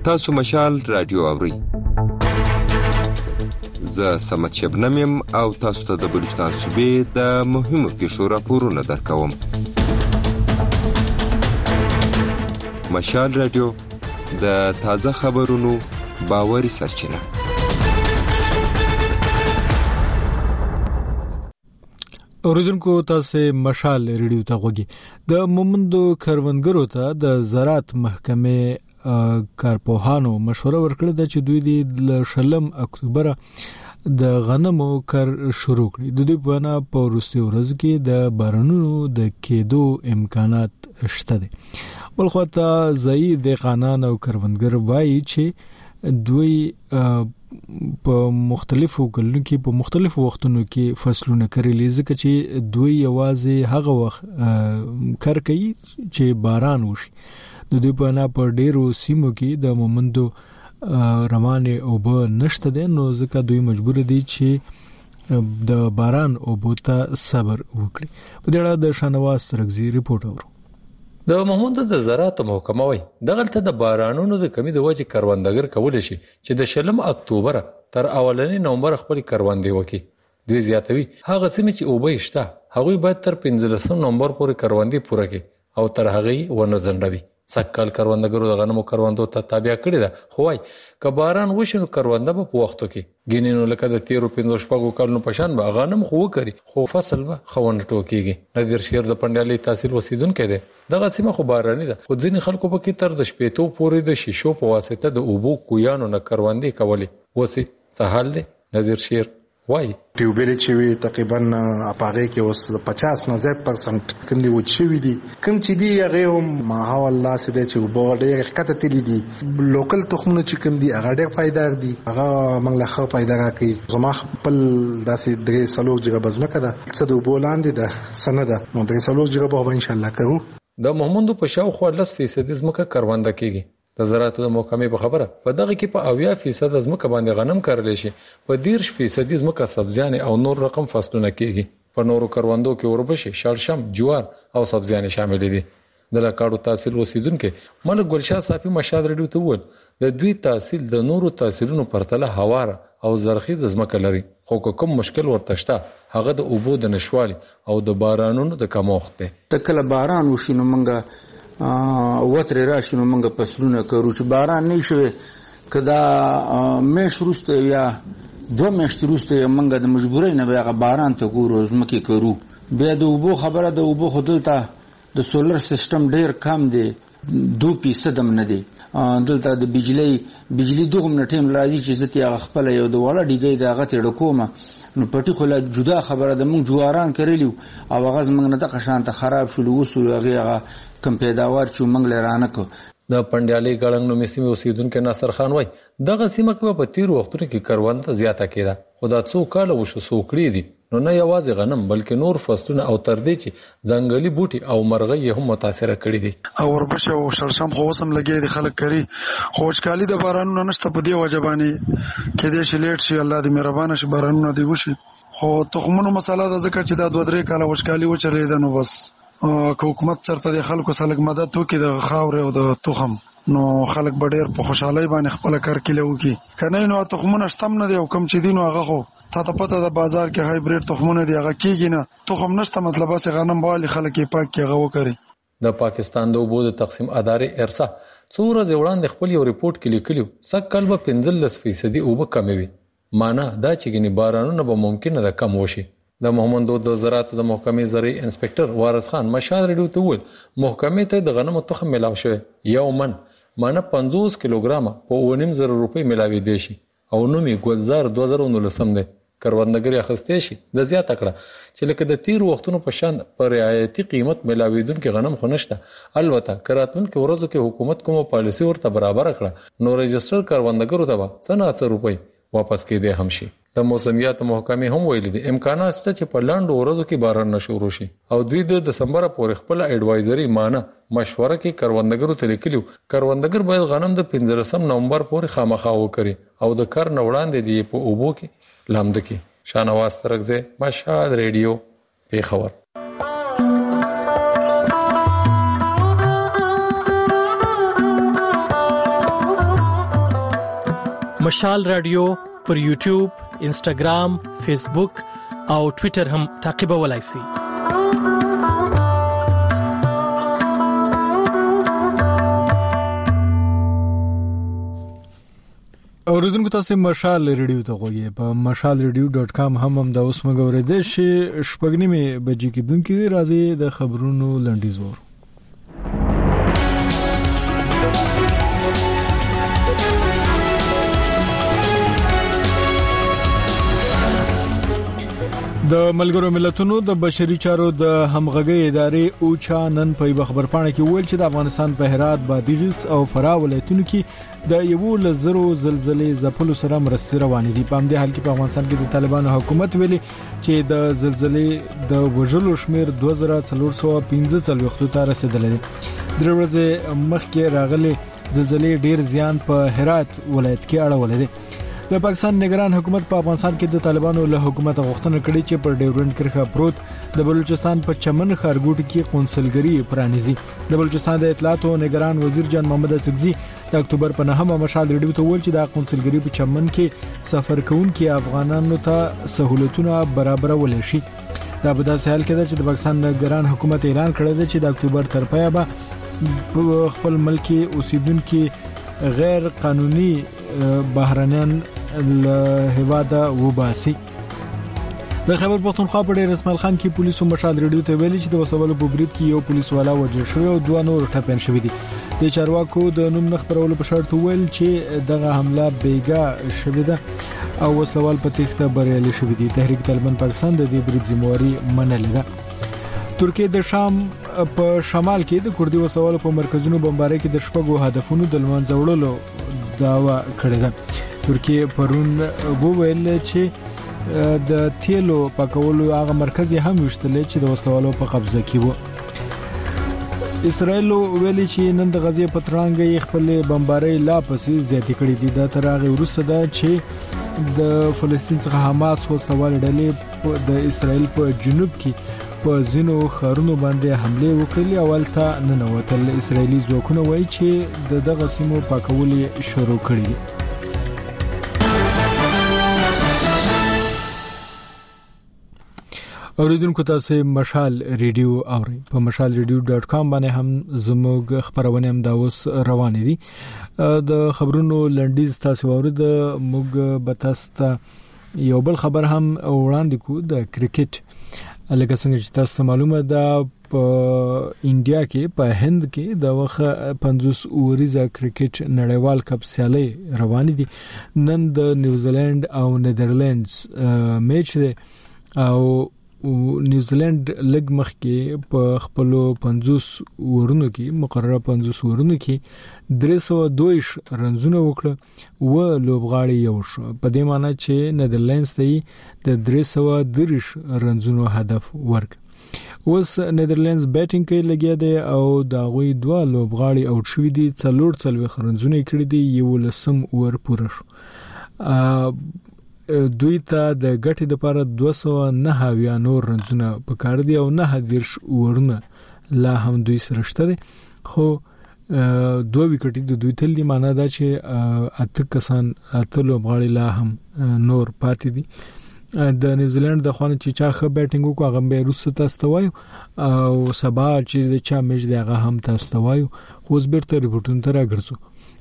تاسو مشال رادیو اورئ. زه سمت شبنم یم او تاسو ته د بلوچستان صوبې د مهمو پیښو راپورونه درکوم. مشال رادیو د تازه خبرونو باوري سرچینه. اوریدونکو تاسو مشال ریډیو ته غوږی. د مومندو کروندګرو ته د زراعت محکمې کارپوهانو مشوره ورکړه چې دوی د شلم اکتوبر د غنمو کر شروع کړي. د دوی په اړه په وروستي ورځ کې د بارانونو د کېدو امکانات شته دي. بلخواته ځایي دهقانان او کروندګر وایي چې دوی په مختلفو کلونو کې په مختلفو وختونو کې فصلونه کړي، ځکه چې دوی یوازې هغه وخت کار کوي چې باران وشي. د دوی په اړه په ډیرو سیمو کې د مومندو روانه او به نشته دي، نو ځکه دوی مجبور دي چې د باران او بوته صبر وکړي. په دې اړه د شانواز ترغزي ریپورت اورو. د مومندو د زراعت محکمه وایي دغلته د بارانونو د کمی د وجې کروندګر کول شي چې د شلم اکتوبر تر اولنی نومبر خپل کروندې وکړي. دوی زیاتوي هغه سیمې چې اوبه شته هغه باید تر پنځلسم نومبر پورې کروندې پوره کړي او تر هغه ونه ځنډوي. سکهال کروندګرو د غنمو کروندو ته تابع کړی ده، خو وايي که باران وشي نو کرونده به په وختو کې ګینینو لکه د تیرو پنځو شپږو کلونو په شان به غنم خو وکړي، خو فصل به خونه ټوکيږي. نادر شیر د پندالي تحصیل وسیدونکو دی. دغه سیمه خو باراني ده، خو ځینې خلکو په کې تر د شپېتو پورې د شیشو په واسطه د اوبو کویانو نه کروندې کولې. وسی څه حال دی؟ نادر شیر وای ټیوبل چې وی تقریبا اپاغه کې اوس پچاس نه زیات پرسنټ کوم دی و چې وی دي کوم چې دی هغه هم ما هو الله سده چې وبو ډېر حقیقت تلی دي. لوکل تخمونه چې کوم دی هغه ډېر فائدہ دي، هغه موږ له خو فائدہ راکړي. زما خپل داسې درې سلو جګه بزنه کړه څه د بولاندې ده سنده نو درې سلو جګه به ان شاء الله کوو. د محمد په شاوخوا لس فیصد زمکه کرونده کیږي. د زراعت د محکمې په خبره په دغه کې په اویا فیصد زمکه باندې غنم کرل شي، په دیرش فیصد زمکه سبزیان او نور رقم فصلونه کیږي. په نورو کروندو کې وربشي، شړشم، جوار او سبزیان شامل دي. د لاکاړو تحصیل وسیدونکو ملک ګلشاه صافي مشاد ریډیو ته وویل د دوی تحصیل د نورو تحصیلونو پرتله هواره او زرخیز زمکه لري، خو کوم مشکل ورته شته هغه د اوبو د نشوالي او د بارانونو د کمښت دی. تکله باران وشي نو منګه وتر راشي نو موږ فصلونه کوو چې باران نه شي کدا مېش روسته یا دوه مېشت روسته موږ د مجبورۍ نه به باران ته ګورو زمکه کوو. بیا د اوبو خبره د اوبو خدلته د سولر سیستم ډیر کم دی، دو فیصد هم نه دی. دلته د بجلی بجلی دوه منټیم راځي چې زته خپل یو د والا ډیګي دغه تړ کومه نو پټي خو لا جدا خبره د مونږ جواران کړلیو او هغه زمنګ نه د قشان ته خراب شول وسو هغه کم پیداوار چې مونږ لرانه کو. د پندالي ګړنګ نو مسیمه اوسیدونکو ناصر خان وای دغه سیمه کې په تیر وختونو کې کرونده زیاته کیده، خدا څو کال وشو سوکړي دي نو نه یوازې غنم بلکې نور فصلونه او تر دې چې ځنګلي بوټي او مرغۍ هم متاثر کړي دي. او وربشه او شړشم خو وسم لګي دي خلک کوي، خو وچکالي د بارانونو نشته په دی وجبانی کې دې شلیټ شي الله دې مهربانه شي بارانونه دی وشي. خو تخمونو مساله د ذکر چې دا دوه درې کاله وچکالي وچلې ده نو بس که حکومت چرته د خلکو سره مدد وکړي د خاور او د تخم نو خلک به ډېر په خوشحالي باندې خپل کار کولو کی کنه نو تخمونه شتم نه دی او کم چې دین هغه خو تا ته پته د بازار کې هایبریډ تخمونه دی هغه کیږي نه تخم نشته مطلب چې غنم والی خلک یې پاک کې هغه وکړي. د پاکستان د اوبو د تقسیم ادارې ارسا څو ورځې وړاندې خپل یو ریپورت کې لیکلیو سکهال به پنځلس فیصد اوبه کموي، معنا دا چې ګنې بارانونه به ممکن نه کم وشي. د محمدو د زراعت د محکمې زرعي انسپکټر وارث خان مشاد ریډیو ته وویل محکمې ته د غنمو تخم ملاو شوی یو من معنا پنځوس کیلوګرام په اونیم زره روپۍ ملاوي دي شي او نومي ګلزار دوه زره نولسم دی. کروندګر اخستې شي د زیات کړه چې لکه د تیر وختونو په شان پر رعایتي قیمت ملاویدونکو غنم خو نشته. البته کراتونکو ورځو کې حکومت کومه پالیسی ورته برابر کړه نو رجستر کروندګرو ته به څه نه څه روپۍ واپس کېدې هم شي. د موسمیات محکمې هم ویلي دي امکانات شته چې په لاندو ورځو کې باران نشورو شي او دوی د دسمبر پورې خپل اډوایزري مانه مشوره کې کروندګرو ته لیکلو کروندګر باید غنم د پنځلسم نومبر پورې خامخا وکړي او د کار نه وړاندې دی په اوبو کې لامد کې. شانواز ترغزه مشهد ریډیو پیښور. مشال رادیو پر یوټیوب، انسټاګرام، فیسبوک او ټوئیټر هم تعقیبولای شئ. اوریدونکو تاسو مشال ریډیو ته غوږی په مشال ریډیو ډاٹ کام هم هم د اوس مګورې د شپږنیمه بجې کې دونکو راځي د خبرونو لنډیز وور. د ملګرو ملتونو د بشري چارو د همغږي ادارې اوچا نن په خبرپاڼه کې ویل چې د افغانستان په هرات، بادغیس او فراه ولایتونو کې د یو لزرو زلزلې ځپلو سره مرستې روانې دي. په همدې حال کې په افغانستان کې د طالبانو حکومت ویلي چې د زلزلې د وژلو شمیر دوه زره څلور سوه پنځه څلوېښت ته رسیدلی دی. درې ورځې مخکې راغلي زلزلې ډیر زیان په هرات ولایت کې اړولې دي. د پاکستان نگران حکومت په افغانستان کې د طالبانو له حکومت غوښتنه کړې چې پر ډیورنډ کرښه پروت د بلوچستان په چمن ښارګوټ کې قونسلګری پرانیزي. د بلوچستان د اطلاعات او نگران وزیر جان محمد اسقزي د اکتوبر په نهمه مشال ریډیو ته ویل چې د قونسلګری په چمن کې سفر کوونکي افغانانو ته سہولتونه برابرول شي. دا په داسې حال کې ده چې د پاکستان نگران حکومت اعلان کړی دی چې د اکتوبر تر پایه به خپل ملک اوسیدونکو غیر قانوني بهرنیان له هواده وباسي. د خیبر پختونخوا په ډیر اسماعیل خان کې پولیسو مشال ریډیو ته ویلي چې د وسولو په برید کې یو پولیس والا وژل شوی او دوه نور ټپيان شوي دي. د چارواکو د نوم نه خبرولو په شرط ویل چې دغه حمله بیګا شوې ده او وسلوال په تخته بریالي شوی دي. تحریک طالبان پاکستان د دې برید ذمہواری منلې ده. ترکیه د شام په شمال کې د کوردي وسلوالو په مرکزونو بمبارۍ کې د شپږو هدفونو د لمنځه وړلو دعوا کړې ده. ترکیه پرون وویل چې د تیلو پاکولو هغه مرکز هم وشتل چې د وسلوالو په قبضه کې و. اسرائیل ویلي چې نن د غزې په ترانګ خپل بمبارۍ لا پسې زیاتې کړې دي. دا تر هغه وروسته ده چې د فلسطین څخه حماس وسلوال ډلې د اسرائیل په جنوب کې په زینو خارونو باندې حمله وکړې او ولته ننوتل. اسرائیلي ځواکونه وایي چې د دغه سیمو پاکول شروع کړي دي. اوریدونکو تاسو مشال ریډیو اورئ په مشال ریډیو ډاٹ کام باندې هم زموږ خبرونه هم دا اوس روانې دي. د خبرونو لنډیز تاسو اورید. موږ بتاستا یو بل خبر هم وړاندې کو د کرکټ. لکه څنګه چې تاسو معلومه ده په انډیا کې په هند کې د وخت پنځوس اوریزه کرکټ نړیوال کپ سیالي روانې دي. نن د نیوزیلند او نیدرلندز میچ دی او نیوزیلند لګ مخ کې په خپل پنځوس ورونو کې مقرره پنځوس ورونو کې درې سوه دوه رنزونه وکړه و لوبغاړي یو شو. په دې معنی چې نیدرلندز ته د درې سوه درې رنزونو هدف ورک. اوس نیدرلندز بیټینګ کوي لګیا دی او دا غوي دوه لوبغاړي اوټ شوی دي. څلور څلوي رنزونه کړی دي. یو لسم اور پوره شو. دوی ته د ګټې لپاره دوه سوه نهه اویا نور رنزونه پکار دي او نه دیرش ورونه لا هم دوی سره شته دي. خو دوه وکټې د دوی تل دی معنی دا چې اته کسان اته لوبغاړي لا هم نور پاتې دي. د نیوزیلند د خوانه چې چا خه بیټینګ وکړه هغه به روسته تاستوایو او سبا چې د چا میچ دی هغه هم تاستوایو. خو زبرته ریپورتونه تر راګرځو.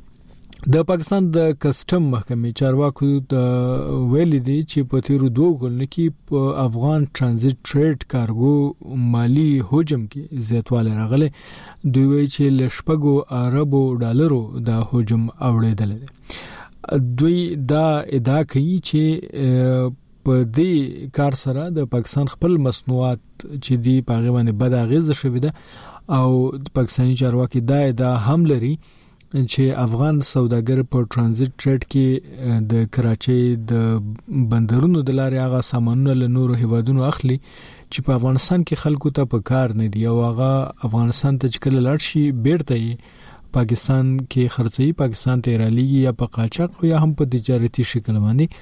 د پاکستان د کسٹم محکمې چارواکو د ویلي دي چې په تیرو دوه کلونو کې په افغان ترانزیت ټریډ کارګو مالی حجم کې زیاتوالی راغلی. دوی وایي چې ل شپږو اربو ډالرو د حجم اوړېدل دي. دوی دا ادعا کوي چې په دې کار سره د پاکستان خپل مصنوعات چې دی په غو باندې بد اغیزه شوې ده او پاکستاني چارواکي دا ادعا هم لري چې افغان سوداګر په ترانزیت ټریډ کې د کراچۍ د بندرونو د لارې هغه سامانونه له نورو هیوادونو اخلي چې په افغانستان کې خلکو ته په کار نه دی او هغه افغانستان ته چې کله لاړ شي بیرته یې پاکستان کې خرڅي پاکستان ته رالیږي یا په قاچاق یا هم په تجارتي شکل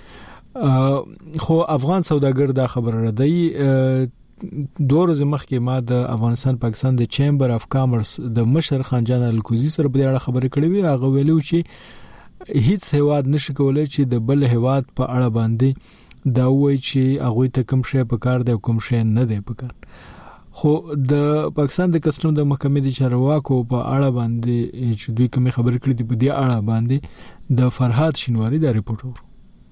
باندې. خو افغان سوداګر دا خبره ردی. دوه ورځې مخکې ما د افغانستان پاکستان د چیمبر اف کامرس د مشر خانجان الکوزي سره په اړه خبرې کړې وې. هغه ویلو چې هیڅ هیواد نشي کولای چې د بل هیواد په اړه باندې دا وایي چې هغه ته کوم شی په کار دی او کوم شی نه دی په کار. خو د پاکستان د کسټم د محکمې د چارواکو په اړه باندې چې دوی کوم خبرې کړې دي په دې اړه باندې د فرحات شینواری دا ریپورت ورو.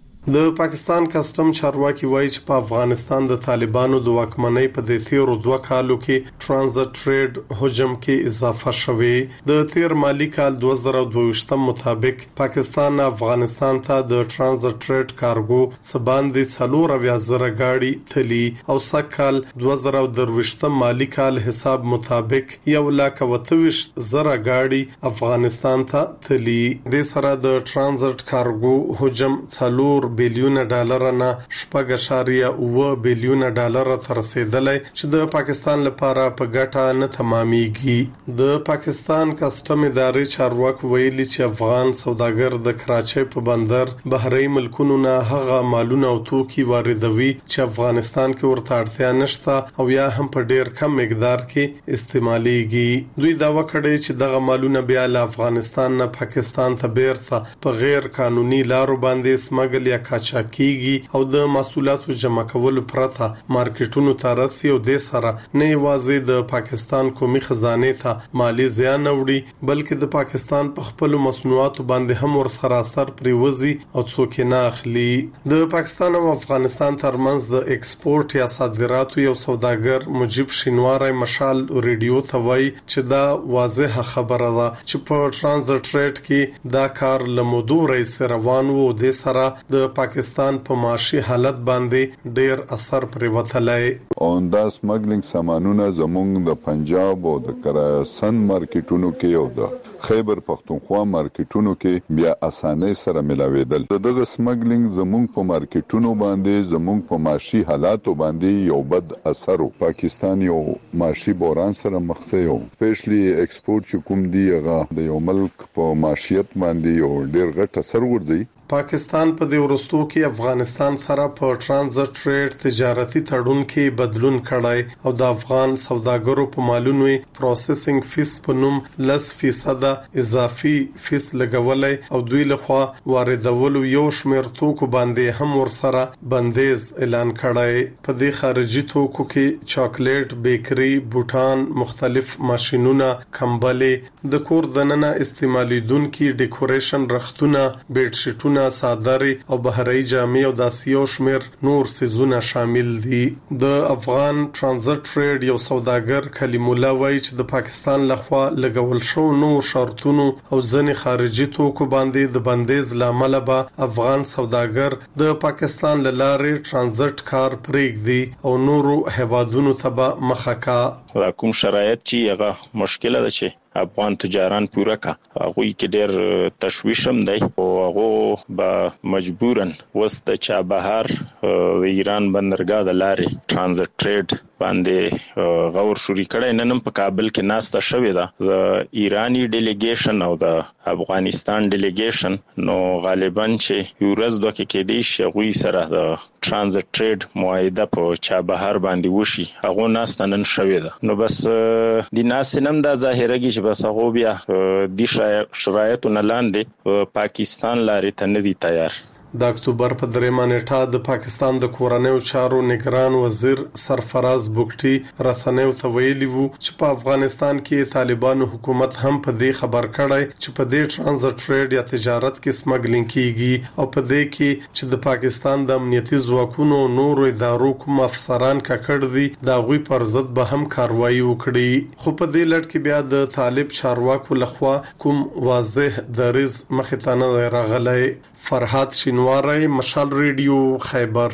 د پاکستان کسٹم چارواکي وایي چې په افغانستان د طالبانو د واکمنۍ په د تیرو دوه کالو کې ترانزیت ټریډ حجم کې اضافه شوې. د تیر مالی کال دوه زره دوه ویشت مطابق پاکستان افغانستان ته د ترانزیت ټریډ کارګو سباندې څلور اویا زره گاډي تلي او سکهال دوه زره دوه ویشت مالی کال حساب مطابق یو لک وتویش زره گاډي افغانستان ته تلي. د سره د ترانزیت کارګو حجم څلور بیلیون ډالر نه شپږ اشاریه اوه بیلیون ډالر تر رسیدلای چې د پاکستان لپاره په ګټه نه تمامېږي. د پاکستان کسټم ادارې چارواکي ویلي چې افغان سوداګر د کراچۍ په بندر بهري ملکونو نه هغه مالونه او توکي واردوي چې افغانستان کې ورته اړتیا نشته او یا هم په ډیر کم مقدار کې استعمالېږي. دوی داوا کړی چې دغه مالونه بیا له افغانستان نه پاکستان ته بیرته په غیر قانوني لارو باندې سمګل یا کاچاکیږي او د محصولاتو جمع کولو پرته مارکیټونو ته رسي او د سره نه یوازې د پاکستان قومي خزانه ته مالی زیان وړي بلکې د پاکستان په خپل مصنوعاتو باندې هم ور سره اثر پریوزي او څوک نه اخلي. د پاکستان او افغانستان ترمنځ د ایکسپورت یا صادراتو یو سوداګر مجيب شینواری مشال ریډیو ته وایي چې دا واضح خبره ده چې په ترانزیت ټریډ کې دا کار لمدو رئیس روان وو د سره د پاکستان په معاشي حالت باندې ډیر اثر پریوتلای. اون دا سمګلینګ سامانونه زمونږ د پنجاب او د کراسن مارکیټونو کې او د خیبر پختونخوا مارکیټونو کې بیا اسانه سره ملاویدل. دغه سمګلینګ زمونږ په مارکیټونو باندې زمونږ په معاشي حالاتو باندې یو بد اثر. پاکستان یو معاشي بحران سره مخ ته یو سپیشلی ایکسپورت چې کوم دی هغه د یو ملک په معاشیت باندې یو ډیر غټ اثر ورځي. پاکستان په دې ورستو کې افغانستان سره په ترانزیت ټریډ تجارتي تړون کې بدلون کړای او د افغان سوداګرو په مالونو پروسسینګ فیس په نوم لس فیصد اضافي فیس لګولای او دوی لخوا واردولو یو شمېر توکو باندې هم ورسره بندیز اعلان کړای. په دې خارجي توکو کې چاکلیټ، بیکری، بوټان، مختلف ماشينونه، کمبلې، د کور دننه استعمالیدونکو ډیکوریشن رختونه، بیډ شیټونه، صادري او بهري جامې او داسیو شمیر نور سيزونه شامل دي. د افغان ترانزیت ټریډ یو سوداګر کلیم الله وایي چې د پاکستان لخوا لګول شو نو شرطونو او ځنې خارجي توکو باندې د بندیز لامل به افغان سوداګر د پاکستان لارې ترانزیت کار پرېږدي او نورو هیوادونو ته به مخکا. کوم شرایط چې هغه مشکله ده چې افغان تجاران پوره کا هغه کې ډېر تشویش هم دی او هغه به مجبورن وسط چابهار ایران بندرګاه د لارې ترانزیت ټریډ باندې غور شوري کړي. نن په کابل کې ناسته شوې ده د ایرانی ډیلیګیشن او د افغانستان ډیلیګیشن. نو غالبا چې یو ورځ دوه کې کې دی شغوي سره د ترانزیت ټریډ معاهده په چابهار باندې وشي هغه ناسته نن شوې ده. نو بس د ناسنم د ظاهرګي چې بس هغه بیا د شرایطو نه لاندې پاکستان لارې ته نه دي تیار. د اکتوبر په دریمه نیټه د پاکستان د کورنیو چارو نگران وزیر سرفراز بوګټي رسنیو ته ویلي وو چې په افغانستان کې طالبانو حکومت هم په دې خبر کړای چې په دې ترانزیت ټریډ یا تجارت کې سمګلینګ کیږي او په دې کې چې د پاکستان د امنیتي ځواکونو نورو ادارو کوم افسران ککړ دي دا غوي پر ضد به هم کاروایی وکړي. خو په دې لړ کې بیا د طالب چارواکو لخوا کوم واضح دریز مخې ته نه راغلی. فرحات شینواری، مشال ریډیو، خیبر.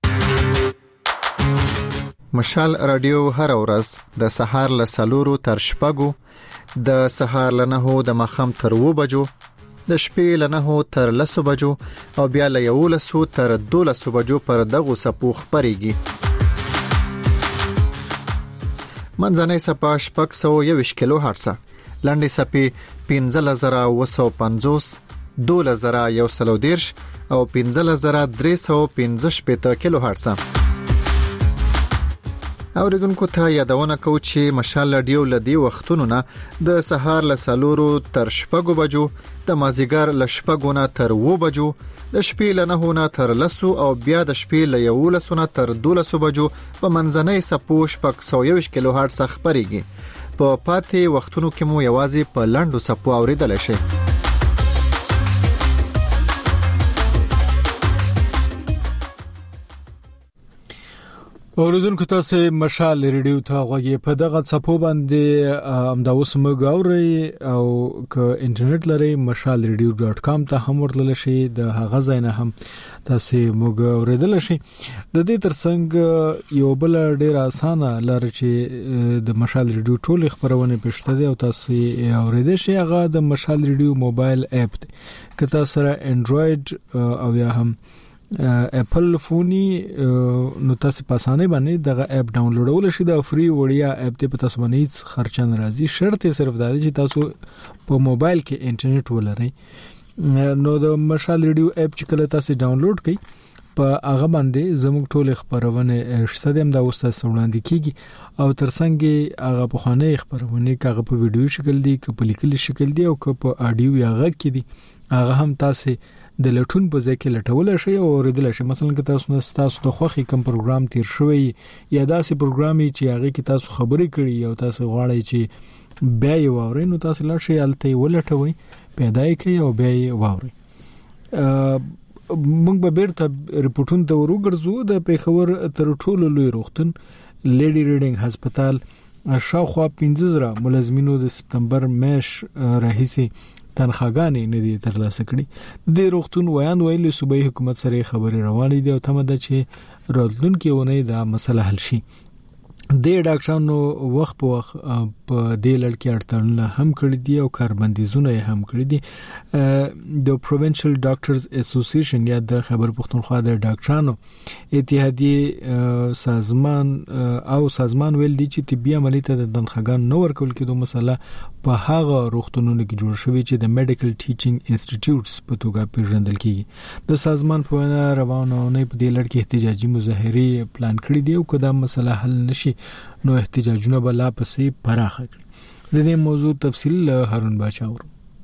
مشال رادیو هر ورځ د سهار له سلورو تر شپږو، د سهار له نهو د ماښام تر اوو بجو، د شپې له نهو تر لسو بجو او بیا له یولسو تر دولسو بجو پر دغو څپو خپرېږي. منځنۍ څپه شپږ سوه یوویشت کیلو هرڅه، لنډې څپې پنځلس زره اووه سوه پنځوس، دولس زره یو سل او دېرش او پنځلس زره درې سوه پنځه شپېته کیلو هرڅه. اوریدونکو ته یادونه کوم چې مشال رادیو لدی وختونو نه د سهار له سلورو تر شپږو بجو، د مازیګر له شپږو نه تر اوو بجو، د شپې له نهو نه تر لسو او بیا د شپې له یولسو نه تر دولسو بجو په منځنۍ سپو شپږ سوه یوویشت کیلو هرټز خبريږي. په پاتې وختونو کې مو یوازې په لاندو سپو اوریدل شي. اوریدونکو تاسو مشال ریډیو ته غوږی په دغه څپو باندې امدا اوس موږ اوري او ک انټرنیټ لري مشال ریډیو ډاټ کام ته هم ورتل شي. د هغه ځای نه هم تاسو موږ اوریدل شي. د دې ترڅنګ یو بل ډیر اسانه لار چې د مشال ریډیو ټول خبرونه پېښته دي او تاسو اوریدل شي. هغه د مشال ریډیو موبایل اپ دی. که تاسو سره انډراید او یا هم اپل فونی نو تاسو په اسانه باندې دغه اپ ډاونلوډول شي. دا فری وړیا اپ ته تاسو باندې هیڅ خرچ نه راځي. شرط یې صرف دا دی چې تاسو په موبایل کې انټرنیټ ولرئ. نو د مشال ریډیو اپ چې کله تاسو ډاونلوډ کړئ په هغه باندې زموږ ټول خبرونه شته د امدا اوسه وړاندې کیږي او ترڅنګ هغه په خانه خبرونه کاغه په ویډیو شکل دي، که په لیکل شکل دي او که په اډیو یا غږ کې دي. هغه هم تاسو د لټون په ځای کې لټول شي او اوریدل شي. مثلا که تاسو نو تاسو د خوخي کوم پروګرام تیر شوی یا داسې پروګرامي چې هغه کې تاسو خبرې کړي او تاسو غواړئ چې بیا یې واورئ نو تاسو لږ الته ولټوي پیدا کوي او بیا یې واورئ. موږ به بیرته ریپورتون ته ورګرځو. د پیښور تر ټولو لوی روغتون لیډي ریډینګ هسپتال شاوخوا پنځه زره ملازمینو د سپتمبر میش راهیسي تنخواګانې نه دي ترلاسه کړي. د روغتون ویان ویلي صوبایي حکومت سره خبرې روانې دي او تمه ده چې راتلونکي ونې دا مسله حل شي. د ډاکټرانو وخت په وخت په دې لړ کې اړتړونه هم کړی دي او کاربندیزونه هم کړی دي. د پروینشل ډاکټرز اسوسییشن یا د خیبر پختونخوا د ډاکټرانو اتحادیه سازمان او سازمان ویل دي چې طبي عملیات د تنخواګان نو ورکول کېدو مسله په هغه روغتونونو کې جوړ شوی چې د میډیکل ټیچینګ انسټیټیوټس په توګه پیژندل کیږي. د سازمان په وینا روانه نه په دې لړ کې احتجاجي مظاهره پلان کړی دی او کدا مسله حل نشي نو احتجاجونه بلا پسې پراخه کړي. د دې موضوع تفصیل هارون باچاور.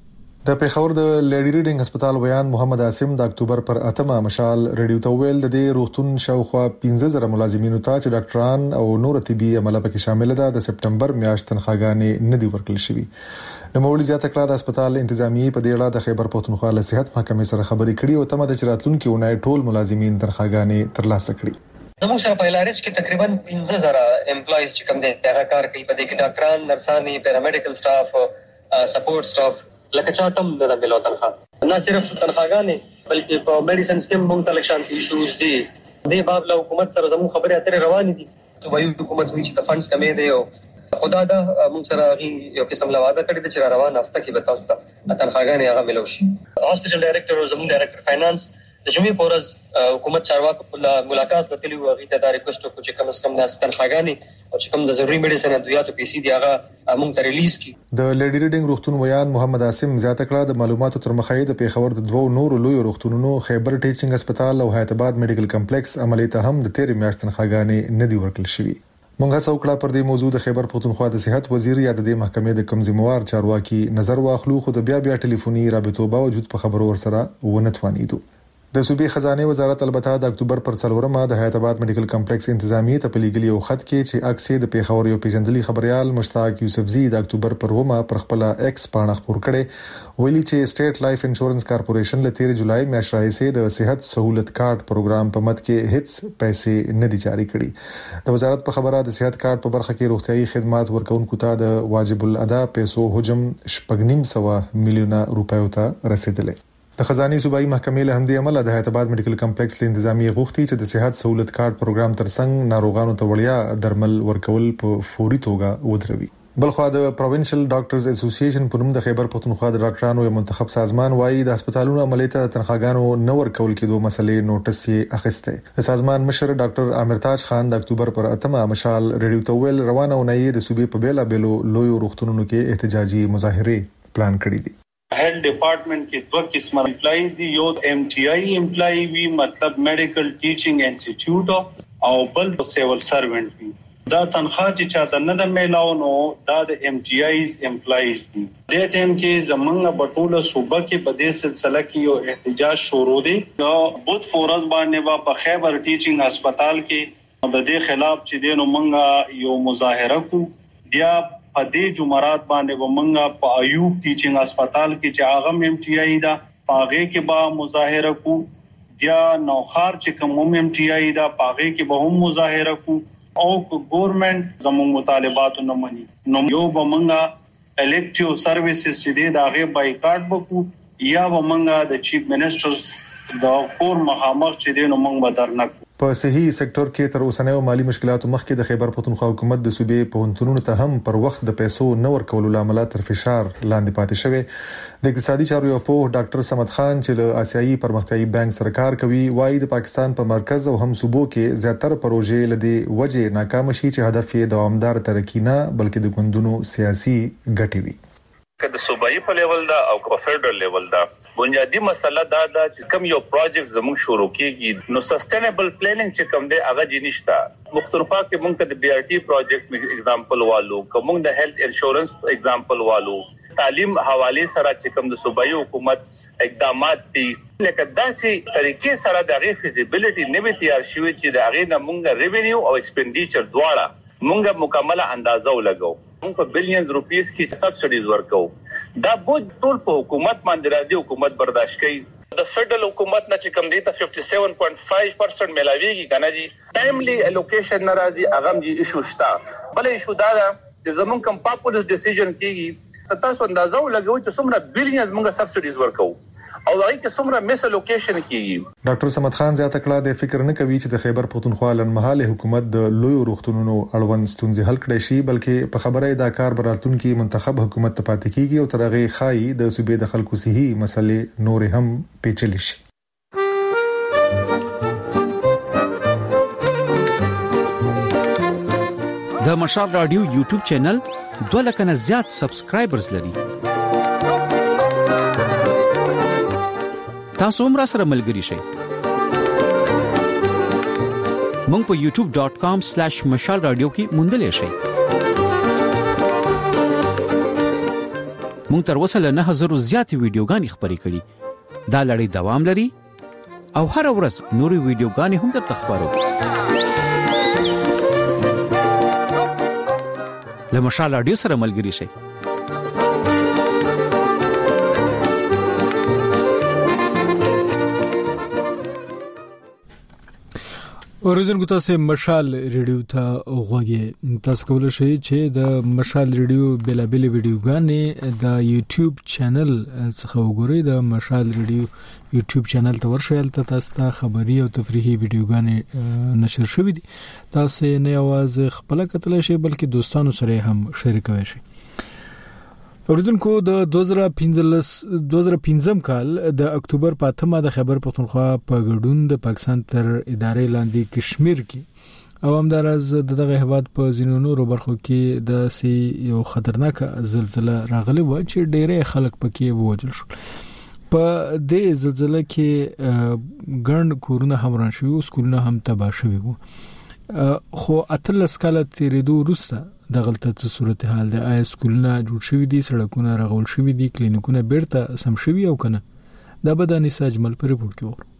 د پیښور د لیډي ریډینګ هسپتال ویان محمد عاصم د اکتوبر پر اتمه مشال ریډیو ته ویل د دې روغتون شاوخوا پنځه زره ملازمینو ته چې ډاکټران او نور طبي عمله پکې شامل ده د سپتمبر میاشت تنخواګانې نه دي ورکړل شوی. نو مولوی زیاته کړه د هسپتال انتظامی په دې اړه د خیبر پختونخوا له صحت محکمې سره خبرې کړې او تمه د چراتلونکو ونای ټول ملازمین تنخواګانې ترلاسه کړي. زموږ سره په ایلارج کې تقریبا پنځه زره امپلایز چې کوم دي هغه کار کوي. په دې کې ډاکټران، نرسانې، پیرامیډیکل سټاف، سپورټ سټاف لکه چاته هم د ملو تنخواه نه صرف تنخواګانې بلکې په میډیسن سکیم مونږ ته لکشان ایشوز دي. دې باب له حکومت سره زموږ خبرې اترې روانې دي. صوبایي حکومت وی چې د فندز کمې دی او خدا دا مونږ سره یو قسم لا وعده کړی چې روانه هفته کې به تاسو ته تنخواګانې هغه ملو شي. هاسپټل ډایریکټر او زموږ ډایریکټر فاینانس د جمعې پورز حکومت چارواکو په ملاقات وکړي او هغه ته دا ریکوست وکړو چې کم از کم د تنخواګانې او چې کوم د ضروري میډیسن ادویاتو پیسې دی هغه موږ ته ریلیز کړي. د لیډي ریډینګ روغتون ویان محمد عاصم زیاته کړه د معلوماتو تر مخه د پیښور د دوو نورو لوی روغتونونو خیبر ټیچینګ هسپتال او حیات آباد میډیکل کمپلیکس عملیات هم د تیر میاشت تنخواګانې نه دی ورکړل شوی. مونږه څوکړه پر دې موضوع د خیبر پختونخوا د صحت وزیر یا د دې محکمې د کمزموار چارواکي نظر واخلو خو د بیا بیا ټلیفوني رابطو باوجود په خبرو ورسره ونه توانیدو. د صوبې خزانه وزارت البته د اکتوبر پر څلورمه د حیات آباد میډیکل کمپلیکس انتظامی ته پلیګلی او خط کې چې اکسې د پیښور یو پیژندلي خبريال مشتاق یوسفزی د اکتوبر پر ومه پر خپل ایکس پاڼه خبر کړي ویلي چې سټیټ لایف انشورنس کارپوریشن له تیر جولای میاشتې راهیسې د صحت سہولت کارت پروګرام په مت کې هیڅ پیسې نه دي جاری کړي. د وزارت په خبره د صحت کارت په برخه کې روغتيایي خدمات ورکونکو ته د واجب الادا پیسو حجم شپږنیم سو میلیونه روپیو ته رسیدلې. د خزانه صوبایي محکمې له همدې عمله د حیات آباد میډیکل کمپلیکس له انتظامی غوښتي چې د صحت سہولت کارت پروګرام ترڅنګ ناروغانو ته وړیا درمل ورکول په فوري توګه ودروي. بلخوا د پروینشل ډاکټرز اسوسییشن په نوم د خیبر پختونخوا د ډاکټرانو یو منتخب سازمان وايي د هسپتالونو عملیات د تنخواګانو نه ورکول کېدو مسلې نوټس یې اخیسته. د سازمان مشر ډاکټر عامر تاج خان د اکتوبر پر اتمه مشال ریډیو ته ویل روانه ونې د صوبې په بیلا بیلو لوی روغتونونو کې احتجاجي مظاهره پلان کړې دي. Health department के दो किस्म employees दी यो एमटीआई एम्प्लॉई भी मतलब मेडिकल टीचिंग इंस्टीट्यूट और बल सिविल सर्वेंट भी دا تنخواه چې چا د نه د میلاو نو دا د ام ټي آیز امپلایز دي. د ټیم کې زمونږ بټوله صوبه کې په دې سلسله کې یو احتجاج شروع دی. نو بوت فورز باندې با په خیبر ټیچینګ هسپتال کې د دې خلاف چې دینو مونږه یو مظاهره کو. بیا په دې جمعرات باندې ومنګه په ایوب ټیچینګ هسپتال کې چې هغه ام ټي آی دا پاغه کې با مظاهره کو. بیا نوخار چې کوم ام ټي آی دا پاغه کې به هم مظاهره کو او ګورنمنت زموږ مطالبات نه مني نو یو ومنګه الکټیو سرویسز چې دی دا غي بایکاټ وکړو یا ومنګه د چیف منسٹرز د کور مخامخ چې دی نو موږ به درنه په صحي سکتور کې تر اوسنیو مالی مشکلاتو مخکې د خیبر پختونخوا حکومت د صوبې پوهنتونونو ته هم پر وخت د پیسو نور کولو لامل تر فشار لاندې پاتې شوی. د اقتصادي چارو یو په ډاکټر صمد خان چې له آسیایي پرمختیایي بانک سره کار کوي وايي د پاکستان په مرکز او هم صوبو کې زیاتره پروژې لدی وجه ناکام شي چې هدف یې دوامدار ترقی نه بلکې د ګوندونو سیاسي ګټې وي. که د صوبایي په لیول دا او په فدرال لیول دا بنیادی مسله دا دا چې کوم یو پروجیکټ زموږ شروع کیږي نو سستینبل پلانینګ چې کوم دی هغه جې نشته. مختلفه کې موږ د بي آر ټي پروجیکټ اگزامپل والو کوم د هیلث انشورنس اگزامپل والو تعلیم حواله سره چې کوم د صوبایي حکومت اقدامات دي لکه داسې طریقې سره د غي فیزیبিলিټي نه وي تیار شوی چې د غي نه موږ ریوینیو او ایکسپنډیچر دواړه موږ مکمله اندازه ولګو. موږ په بلین روپیس کې سبسډیز ورکو. دا بوج ټول په حکومت باندې راځي حکومت برداشت کوي. د فدرال حکومت نه چې کوم دی ته سپږم نقطه پنځه پرسنټ ملاويږي کنه جی ټایملی الوکیشن ناراضي اغم جی ایشو شتا بلې ایشو دا چې زمون کوم پاپولیس ډیسیژن کیږي تاسو اندازو لګوي چې څومره بلینز موږ سبسډیز ورکو او هغه کې څومره مس الوکیشن کیږي. ډاکټر صمد خان زیاته کړه د فکر نه کوي چې د خیبر پختونخوا لنمحاله حکومت د لوی روغتونونو اړوند ستونزې حل کړي شي بلکې په خبره دا کار براتونکو منتخب حکومت ته پاتې کیږي او ترغه خای د صوبې د خلکو صحي مسلې نور هم پیچلې شي. د مشال رادیو یوټیوب چینل دوه لک نه زیات سبسکرایبرز لري. تاسو هم را سره ملګری شئ. مونږ په یوټیوب ډاٹ کام سلیش مشال رادیو کې موندلې شئ. مونږ تر اوسه له نه هزار زیات ویډیوګانې خبرې کړې. دا لړۍ دوام لري او هر ورځ نوري ویډیوګانې هم درته خبرو. له مشال رادیو سره ملګری شئ. اوریدونکو تاسو مشال ریډیو ته غوږی تاسو کولای شئ چې د مشال ریډیو بلابل ویډیوګانې د یوټیوب چینل څخه وګورئ. د مشال ریډیو یوټیوب چینل ته ورشئ ته تاسو ته خبري او تفریحي ویډیوګانې نشر شوې دي. تاسو نه یوازې خپل کتل شئ بلکې دوستانو سره هم شریکوي شئ. اوریدونکو د دوه زره پنځم کال د اکتوبر په اتمه د خیبر پختونخوا په ګډون د پاکستان تر ادارې لاندې کشمیر کې او همدارز دغه هواد په زینو نورو برخو کې د سی یو خطرناک زلزلہ راغلی و چې ډېرې خلک پکې ووجل شول. په دې زلزلہ کې ګڼ کورونه هم وران شوي او سکولونه هم تباه شوي وو. خو اتلس کاله تیریدو وروسته د غلطه څه صورتحال ده؟ آیا سکولونه جوړ شوي دي، سړکونه رغول شوي دي، کلینیکونه بیرته سم شوي او کنه؟ دا به د انیس اجمل په ریپورت کې وره.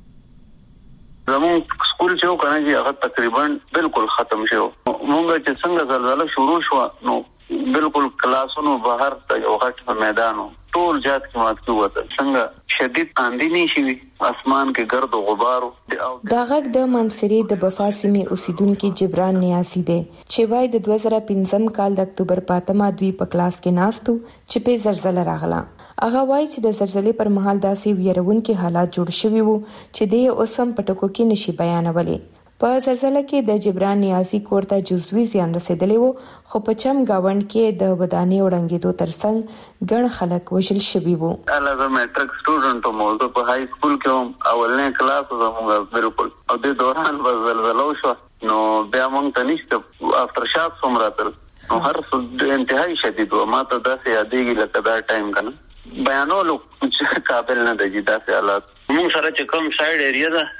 زمون سکول چې وکنه چې هغه تقریبا بالکل ختم شو. موږ چې څنګه زلزلہ شروع شو نو بالکل کلاسونو بهر ته یو غټ میدانو ټول جات کې مات کیوته څنګه شدید اندی نشي اسمان کې گرد او غبار. دا غږ د منصری د بفاسمي اوسیدونکو جبران نیاسي دی چې وای د دوه زره پنځم کال د اکتوبر په اتمه دوی په کلاس کې ناستو چې په زلزلہ راغله. هغه وای چې د زلزلې پر مهال داسې ویرونکي حالات جوړ شوي وو چې د اوسم پټکو کې نشي بیانولې. په زلزلہ کې د جبران نیاسي کور ته جزوي زیان رسیدلی وو خو په چم گاوند کې د ودانۍ وړاندېدو ترڅنګ ګڼ خلک وژل شوي وو. الګا میټرک سټوډنټ مو زه په های سکول کې اولنې کلاس زموږ بالکل او د دوران په زلزلہ شو نو بیا موږ ته نشته افتر شاک څومره تر نو هر څه انتهایی شدید و. ما ته داسې یادېږي لکه دا ټایم کنه بیانولو قابل نه دی داسې حالات. موږ سره چې کوم سایډ ایریا ده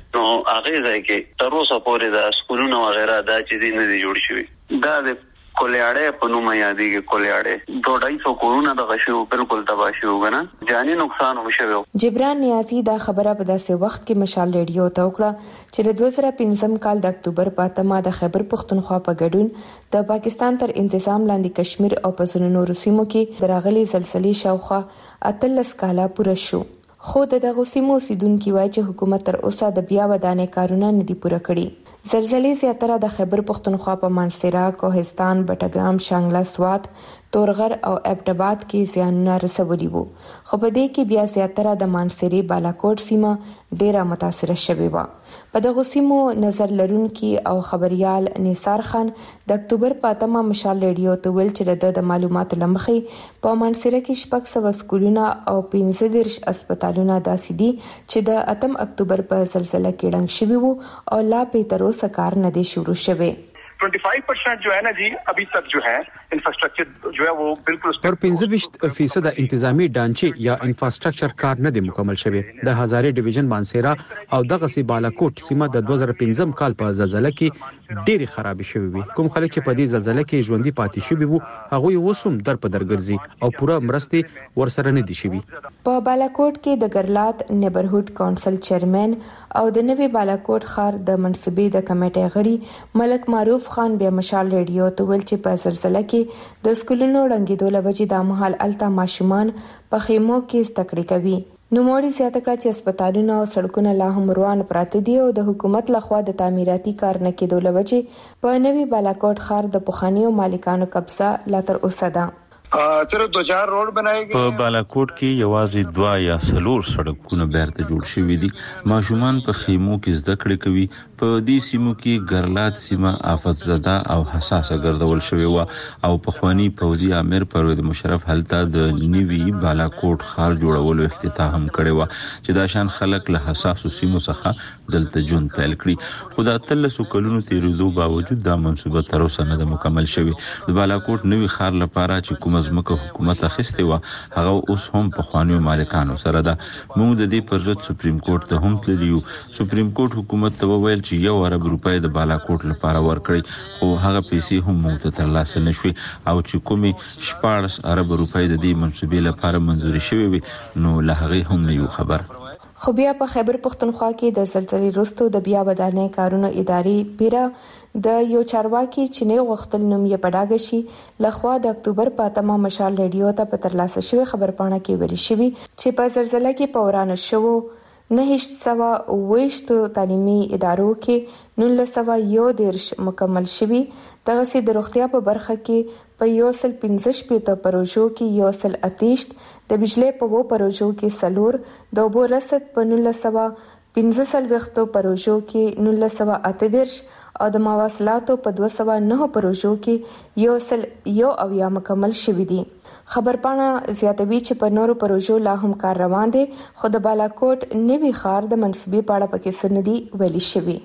نو هغه ځای کې تر اوسه پورې د سکولونو وغیرہ دا چې نه دي جوړ شوي. دا د کولیاړې په نوم یادېږي. کولیاړې دوه ډای سو کورونه د غشو بالکل تباہ شو غنا جاني نقصان وشو. جبران نیازی دا خبره په داسې وخت کې مشال ریډیو ته وکړه چې د دوه زره پنځم کال د اکتوبر په اتمه د خیبر پښتونخوا په ګډون د پاکستان تر انتظام لاندې کشمیر او په ځینو نورو سیمو کې درغلي زلزلې شاوخوا اتلس کاله پوره شو. خو دغه سیمو اوسیدونکو وایي چې حکومت تر اوسه د بیا ودانې کارونه نه دي پوره کړي. زلزلې زیاتره د خیبر پښتونخوا په مانسیرا، کوهستان، بټګرام، شانګله، سوات، تورغر او ابټاباد کې زیانونه رسولي وو. خو په دې کې بیا زیاتره د مانسیري بالاکوټ سیمه ډیره متاثره شوې و. په دغه سیمو نظر لرونکي او خبريال نثار خان د اکتوبر په اتمه مشال ریډیو ته ویل چې د معلوماتو لمخې په مانسیرا کې شپږ سوه سکولونه او پنځه دېرش اسپیټالونه داسې دي چې د اتم اکتوبر په زلزلہ کې ړنګ شوي وو او لا په تر اوسه کار نه دی شروع شوی. पच्चीस परसेंट जो है ना जी अभी तक जो है इंफ्रास्ट्रक्चर जो है वो बिल्कुल पर पचास फीसद इंतजामी ढांचे या इंफ्रास्ट्रक्चर کار نه دی مکمل شوی. د هزاره ډیویژن مانسیرا او دغه سی بالاکوټ سیمه د دوه زره پنځم کال په زلزلہ کې ډېری خراب شوی وي. کوم خلک چې په دې زلزلہ کې ژوندۍ پاتې شوی وو هغه وسوم در په درګرځي او پوره مرستې ورسره نه دي شوی. په بالاکوټ کې د ګرلات نیبرهود کونسل چیرمن او د نوي بالاکوټ ښار د منصبې د کمیټې غړي ملک معروف خان بیا مشال ریډیو ته ویل چې په زلزلہ کې د سکولونو ړنګېدو له وجې د مهال الته ماشومان په خیمو کې زده کړې کوي. نوموړي زیاته کړه چې اسپیټالونه او سړکونه لا هم روان پراته دي او د حکومت لخوا د تعمیراتي کار نه کېدو له وجې په نوي بالاکوټ ښار د پخوانیو مالکانو قبضه لا تر اوسه ده. صرف دو چار روډ بنائے گئے. په بالاکوټ کې یوازې دوا یا سلور سړکونه بیرته جوړ شوي دي. ماشومان په خیمو کې زده کړې کوي. په دې سیمو کې ګرلات سیمه آفت زده او حساسه ګرځول شوې و او په خواني پوځي امیر پرویز مشرف هلته د نیوي بالاکوټ ښار جوړولو افتتاح هم کړی و چې دا شان خلک له حساسو سیمو څخه دلته ژوند پیل کړي. خو د اتلسو کلونو تیریدو باوجود دا منصوبه تر اوسه نه ده مکمل شوې. د بالاکوټ نوي ښار لپاره چې کوم ځمکه حکومت اخیستې و هغه اوس هم په خوانیو مالکانو سره ده. موږ د دې پر ضد سپریم کورټ ته هم تللی یو. سپریم کورټ حکومت ته وویل چې یو ارب روپۍ د بالاکوټ لپاره ورکړي خو هغه پیسې هم موږ ته ترلاسه نشوي او چې کومې شپاړس ارب روپۍ د دې منصوبې لپاره منځوري شوې وي نو له هغې هم نه یو خبر. خو بیا په خیبر پښتونخوا کې د زلزلې وروسته د بیا ودانۍ کارونو ادارې پیره د یو چارواکي چې نه غوښتل نوم یې پډاګ شي لخوا د اکتوبر په اتمه مشال ریډیو ته په ترلاسه شوی خبرپاڼه کې ویل شوی چې په زلزلہ کې په ورانه شوو نه سوا وښت تعلیمي ادارو کې نولس سوا یو دیرش مکمل شوی. دغه سي د روغتیا په برخه کې په یو سل پنځه شپږ پروژو کې یو سل اتیشت د بجلی په وو پروژو کې سلور د اوبو رسد په نولس سوا پنځه سل وختو پروژو کې نولس سوا اته دیرش او د مواصلاتو په دوه سوا نه پروژو کې یو سل یو اویا مکمل شوی دي. خبرپاڼه زیاتوي چې په نورو پروژو لا هم کار روان دي خو د بالاکوټ نوي ښار د منصبې په اړه پکې څه نه دي ویلي شوي.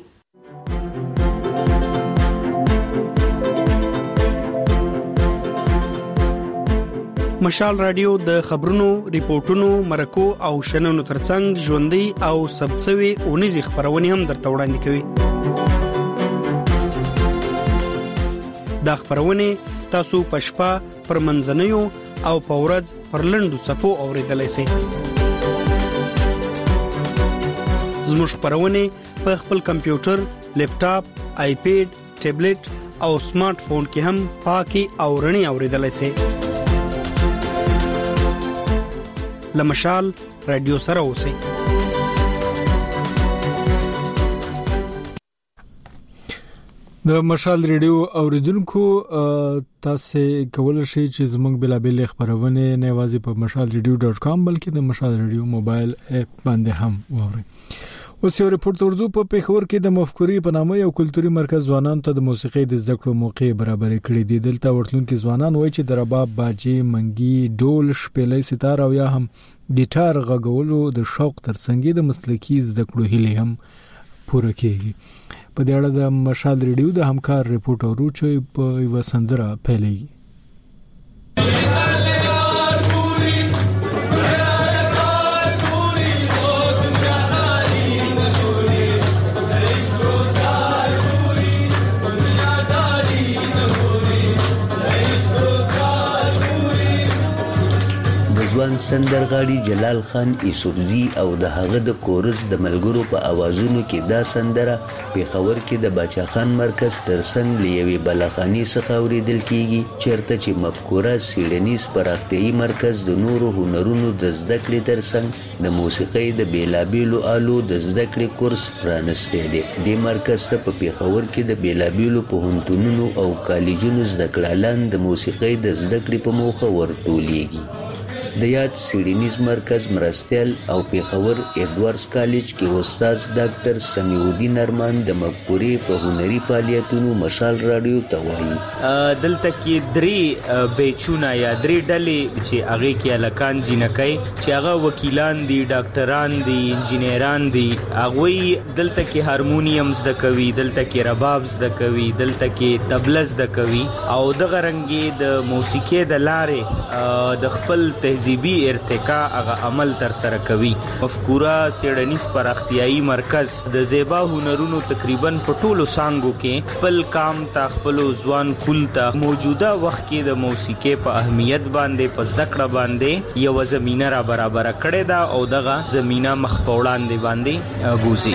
مشال رادیو د خبرونو، ریپورتونو، مرکو او شننو ترڅنګ ژوندۍ او ثبتسوي اونیزي خبرونه هم درته وړاندې کوي. دا خبرونه تاسو په شپه پر منځنیو او په ورځ پر لنډو څپو اوریدلای شئ. زموږ خبرونه په خپل کمپیوټر، لیپټاپ، آیپیډ، ټابلیټ او سمارټ فون کې هم پاکي او رڼي اوریدلای شئ. لمشال رادیو سره اوسئ. د مشال ریډیو اوریدونکو تاسو کولای شئ چې زموږ بلابل خبرونه نه یوازې په مشال ریډیو ډاټ کام بلکې د مشال ریډیو موبایل اپ باندې هم واورئ. اوس یو ریپورت ورزو په پیښور کې د مفکوري په نامه یو کلتوري مرکز ځوانانو ته د موسیقي د زده کړو موقع برابر کړي دي. دلته ورتلونکو ځوانان وایي چې د رباب، باجي، منګي، ډول، شپېلې، ستار او یا هم ګیټار غږولو د شوق ترڅنګ د مسلکي زده کړو هیله هم پوره کیږي. په دې اړه د مشال ریډیو د همکار ریپورت ورو چې په یو سندره پیلېږي. ځوان سندرغاړي جلال خان یوسفزي او د هغه د کورس د ملګرو په اوازونو کې دا سندره پېښور کې د باچا خان مرکز ترڅنګ له یوې بلاخانې څخه اورېدل کیږي چېرته چې مفکوره څېړنیز پراختیایي مرکز د نورو هنرونو د زده کړې ترڅنګ د موسیقۍ د بېلابېلو آلو د زده کړې کورس پرانستی دی. دې مرکز ته په پېښور کې د بېلابېلو پوهنتونونو او کالجونو زده کړهالان د موسیقۍ د زده کړې په موخه ورټولېږي. د یاد څېړنیز مرکز مرستیال او پېښور ایډورډز کالج کې استاد ډاکټر سمیع الدین ارمان د مفکورې په هنري فعالیتونو مشال راډیو ته وایي دلته کې درې بیچونه یا درې ډلې چې هغې کې هلکان جینکۍ چې هغه وکیلان دي، ډاکټران دي، انجینران دي، هغوی دلته کې هارمونیم زده کوي، دلته کې رباب زده کوي، دلته کې طبله زده کوي او دغه رنګې د موسیقۍ د لارې د خپل تهذیبي ارتقا هغه عمل تر سره کوي. مفکوره څېړنیز پراختیایي مرکز د زیبا هنرونو تقریبا په ټولو څانګو کې خپل کام ته خپلو ځوان کول ته موجوده وخت کې د موسیقۍ په اهمیت باندې په زده کړه باندې یوه زمینه را برابره کړې ده او دغه زمینه مخ په وړاندې باندې بوځي.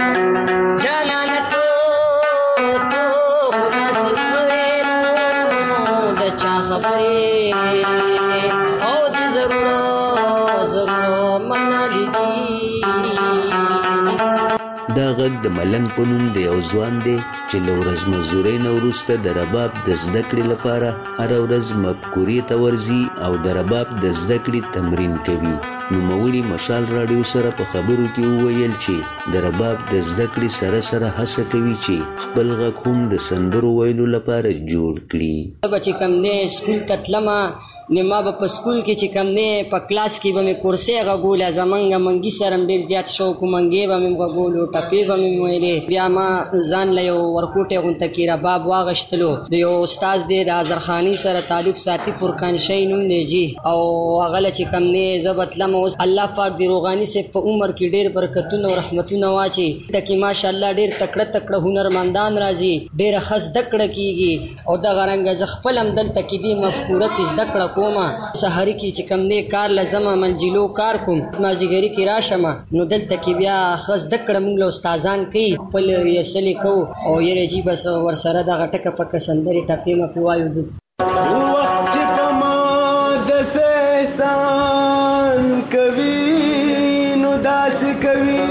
دا غږ د ملنګ په نوم د یو ځوان دی چې له ورځ مزدورۍ نه وروسته د رباب د زده کړې لپاره هره ورځ مفکورې ته ورځي او د رباب د زده کړې تمرین کوي. نوموړي مشال راډیو سره په خبرو کې وویل چې د رباب د زده کړې سره سره هڅه کوي چې خپل غږ هم د سندرو ویلو لپاره جوړ کړي. زه به چې کوم دی سکول ته تلمه نو ما به په سکول کې چې کوم دی په کلاس کې به مې کورسۍ غږوله، زمونږ منګي سره م ډېر زیات شوق و، منګې به مې غږولو، ټپې به مې ویلې. بیا ما ځان له یو ورکوټۍ غونته کې رباب واغشتلو. د یو استاد دی د اظهرخاني سره تعلق ساتي، فرقان شی نوم دی جي، او هغه له چې کوم دی زه به تلم. اوس الله پاک د روغاني صاحب په عمر کې ډېر برکتونه او رحمتونه واچي. ته کې ماشاءالله ډېر تکړه تکړه هنرمندان راځي، ډېره ښه زده کړه کېږي او دغه رنګه زه خپل هم دلته کې دې مفکوره کې زده کړه کومه. سحري کې چې کوم دی کار لزمه منجلو کار کوم، مازدیګري کې راشم نو دلته کې بیا ښه زده کړه موږ له استادان کوي، خپل ریسلې کوو او یره جي بس ورسره دغه ټکه پکه سندرې ټپې مه پې وایو. وخت چې کما داسې احسان کوي نو داسې کوي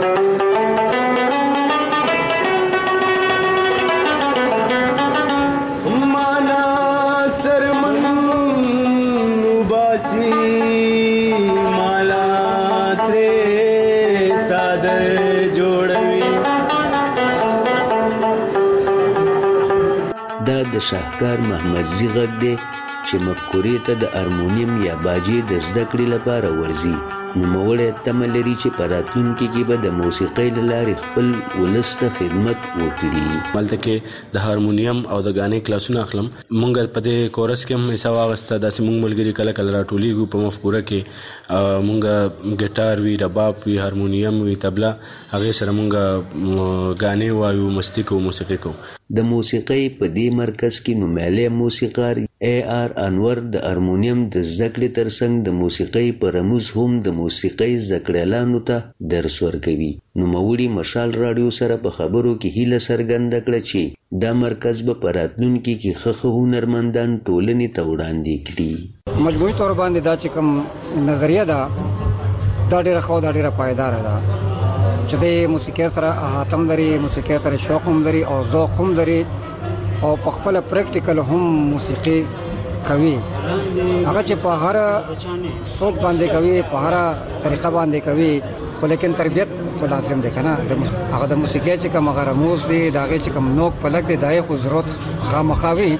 د شاهکار محمدزي غږ دی چې مفکورې ته د هارمونیم یا باجې د زده کړې لپاره ورځي. نوموړی تمه لري چې په راتلونکي کې به د موسیقۍ له لارې خپل ولس ته خدمت وکړي. ملته کې د هارمونیم او د غانې کلاسونه اخلم. مونږ په دې کورس کې هم حصه واغسته. داسې مونږ ملګري کله کله راټولیږو په مفکوره کې. مونږ ګیټار وي، رباب وي، هارمونیم وي، طبله، هغې سره مونږ غانې وایو، مستی کوو، موسیقي کوو. د موسیقۍ په دې مرکز کې نومیالی موسیقار ای آر انور د هارمونیم د زده کړې ترڅنګ د موسیقۍ په رموز هم د موسیقۍ زده کړیالانو ته درس ورکوي. نوموړي مشال راډیو سره په خبرو کې هیله څرګنده کړه چې دا مرکز به په راتلونکي کې ښه ښه هنرمندان ټولنې ته وړاندې کړي. مجموعي طور باندې دا چې کوم نظریه ده دا ډېره ښه او دا ډېره پایداره ده چې د موسیقۍ سره احاطه هم لري، موسیقۍ سره شوق هم لري او ذوق هم لري او په خپله پریکټیکل هم موسیقي کوي. هغه چې په هر صوت باندې کوي، په هر طریقه باندې کوي، خو لیکن تربیت خو لازم دی که نه. هغه د موسیقۍ چې کوم هغه رموز دی، د هغې چې کوم نوک پلک دی، د هغې خو ضرورت خامخا وي.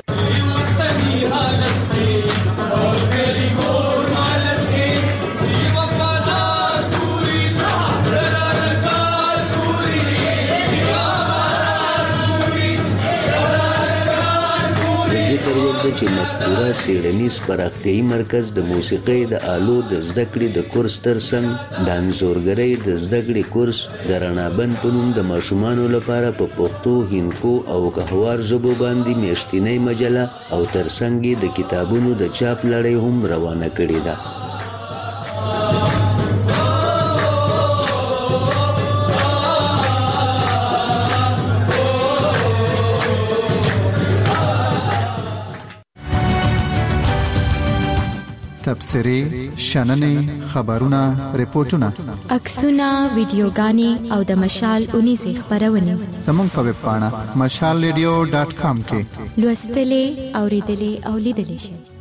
چې مفکوره څېړنیز پراختیایي مرکز د موسیقۍ د آلو د زده کړې د کورس ترڅنګ د انځورګرۍ د زده کړې کورس د رڼابند په نوم د ماشومانو لپاره په پښتو، هندکو او کهوار ژبو باندې میاشتنۍ مجله او ترڅنګ یې د کتابونو د چاپ لړۍ هم روانه کړې ده. تبصرې شننې خبرونه ریپورتونه عکسونه ویډیوګانې او د مشال اونیزه خبرونه زموږ په ویب پاڼه مشال ریډیو ډاٹ کام کې لوستلې اوریدلې او لیدلې شئ.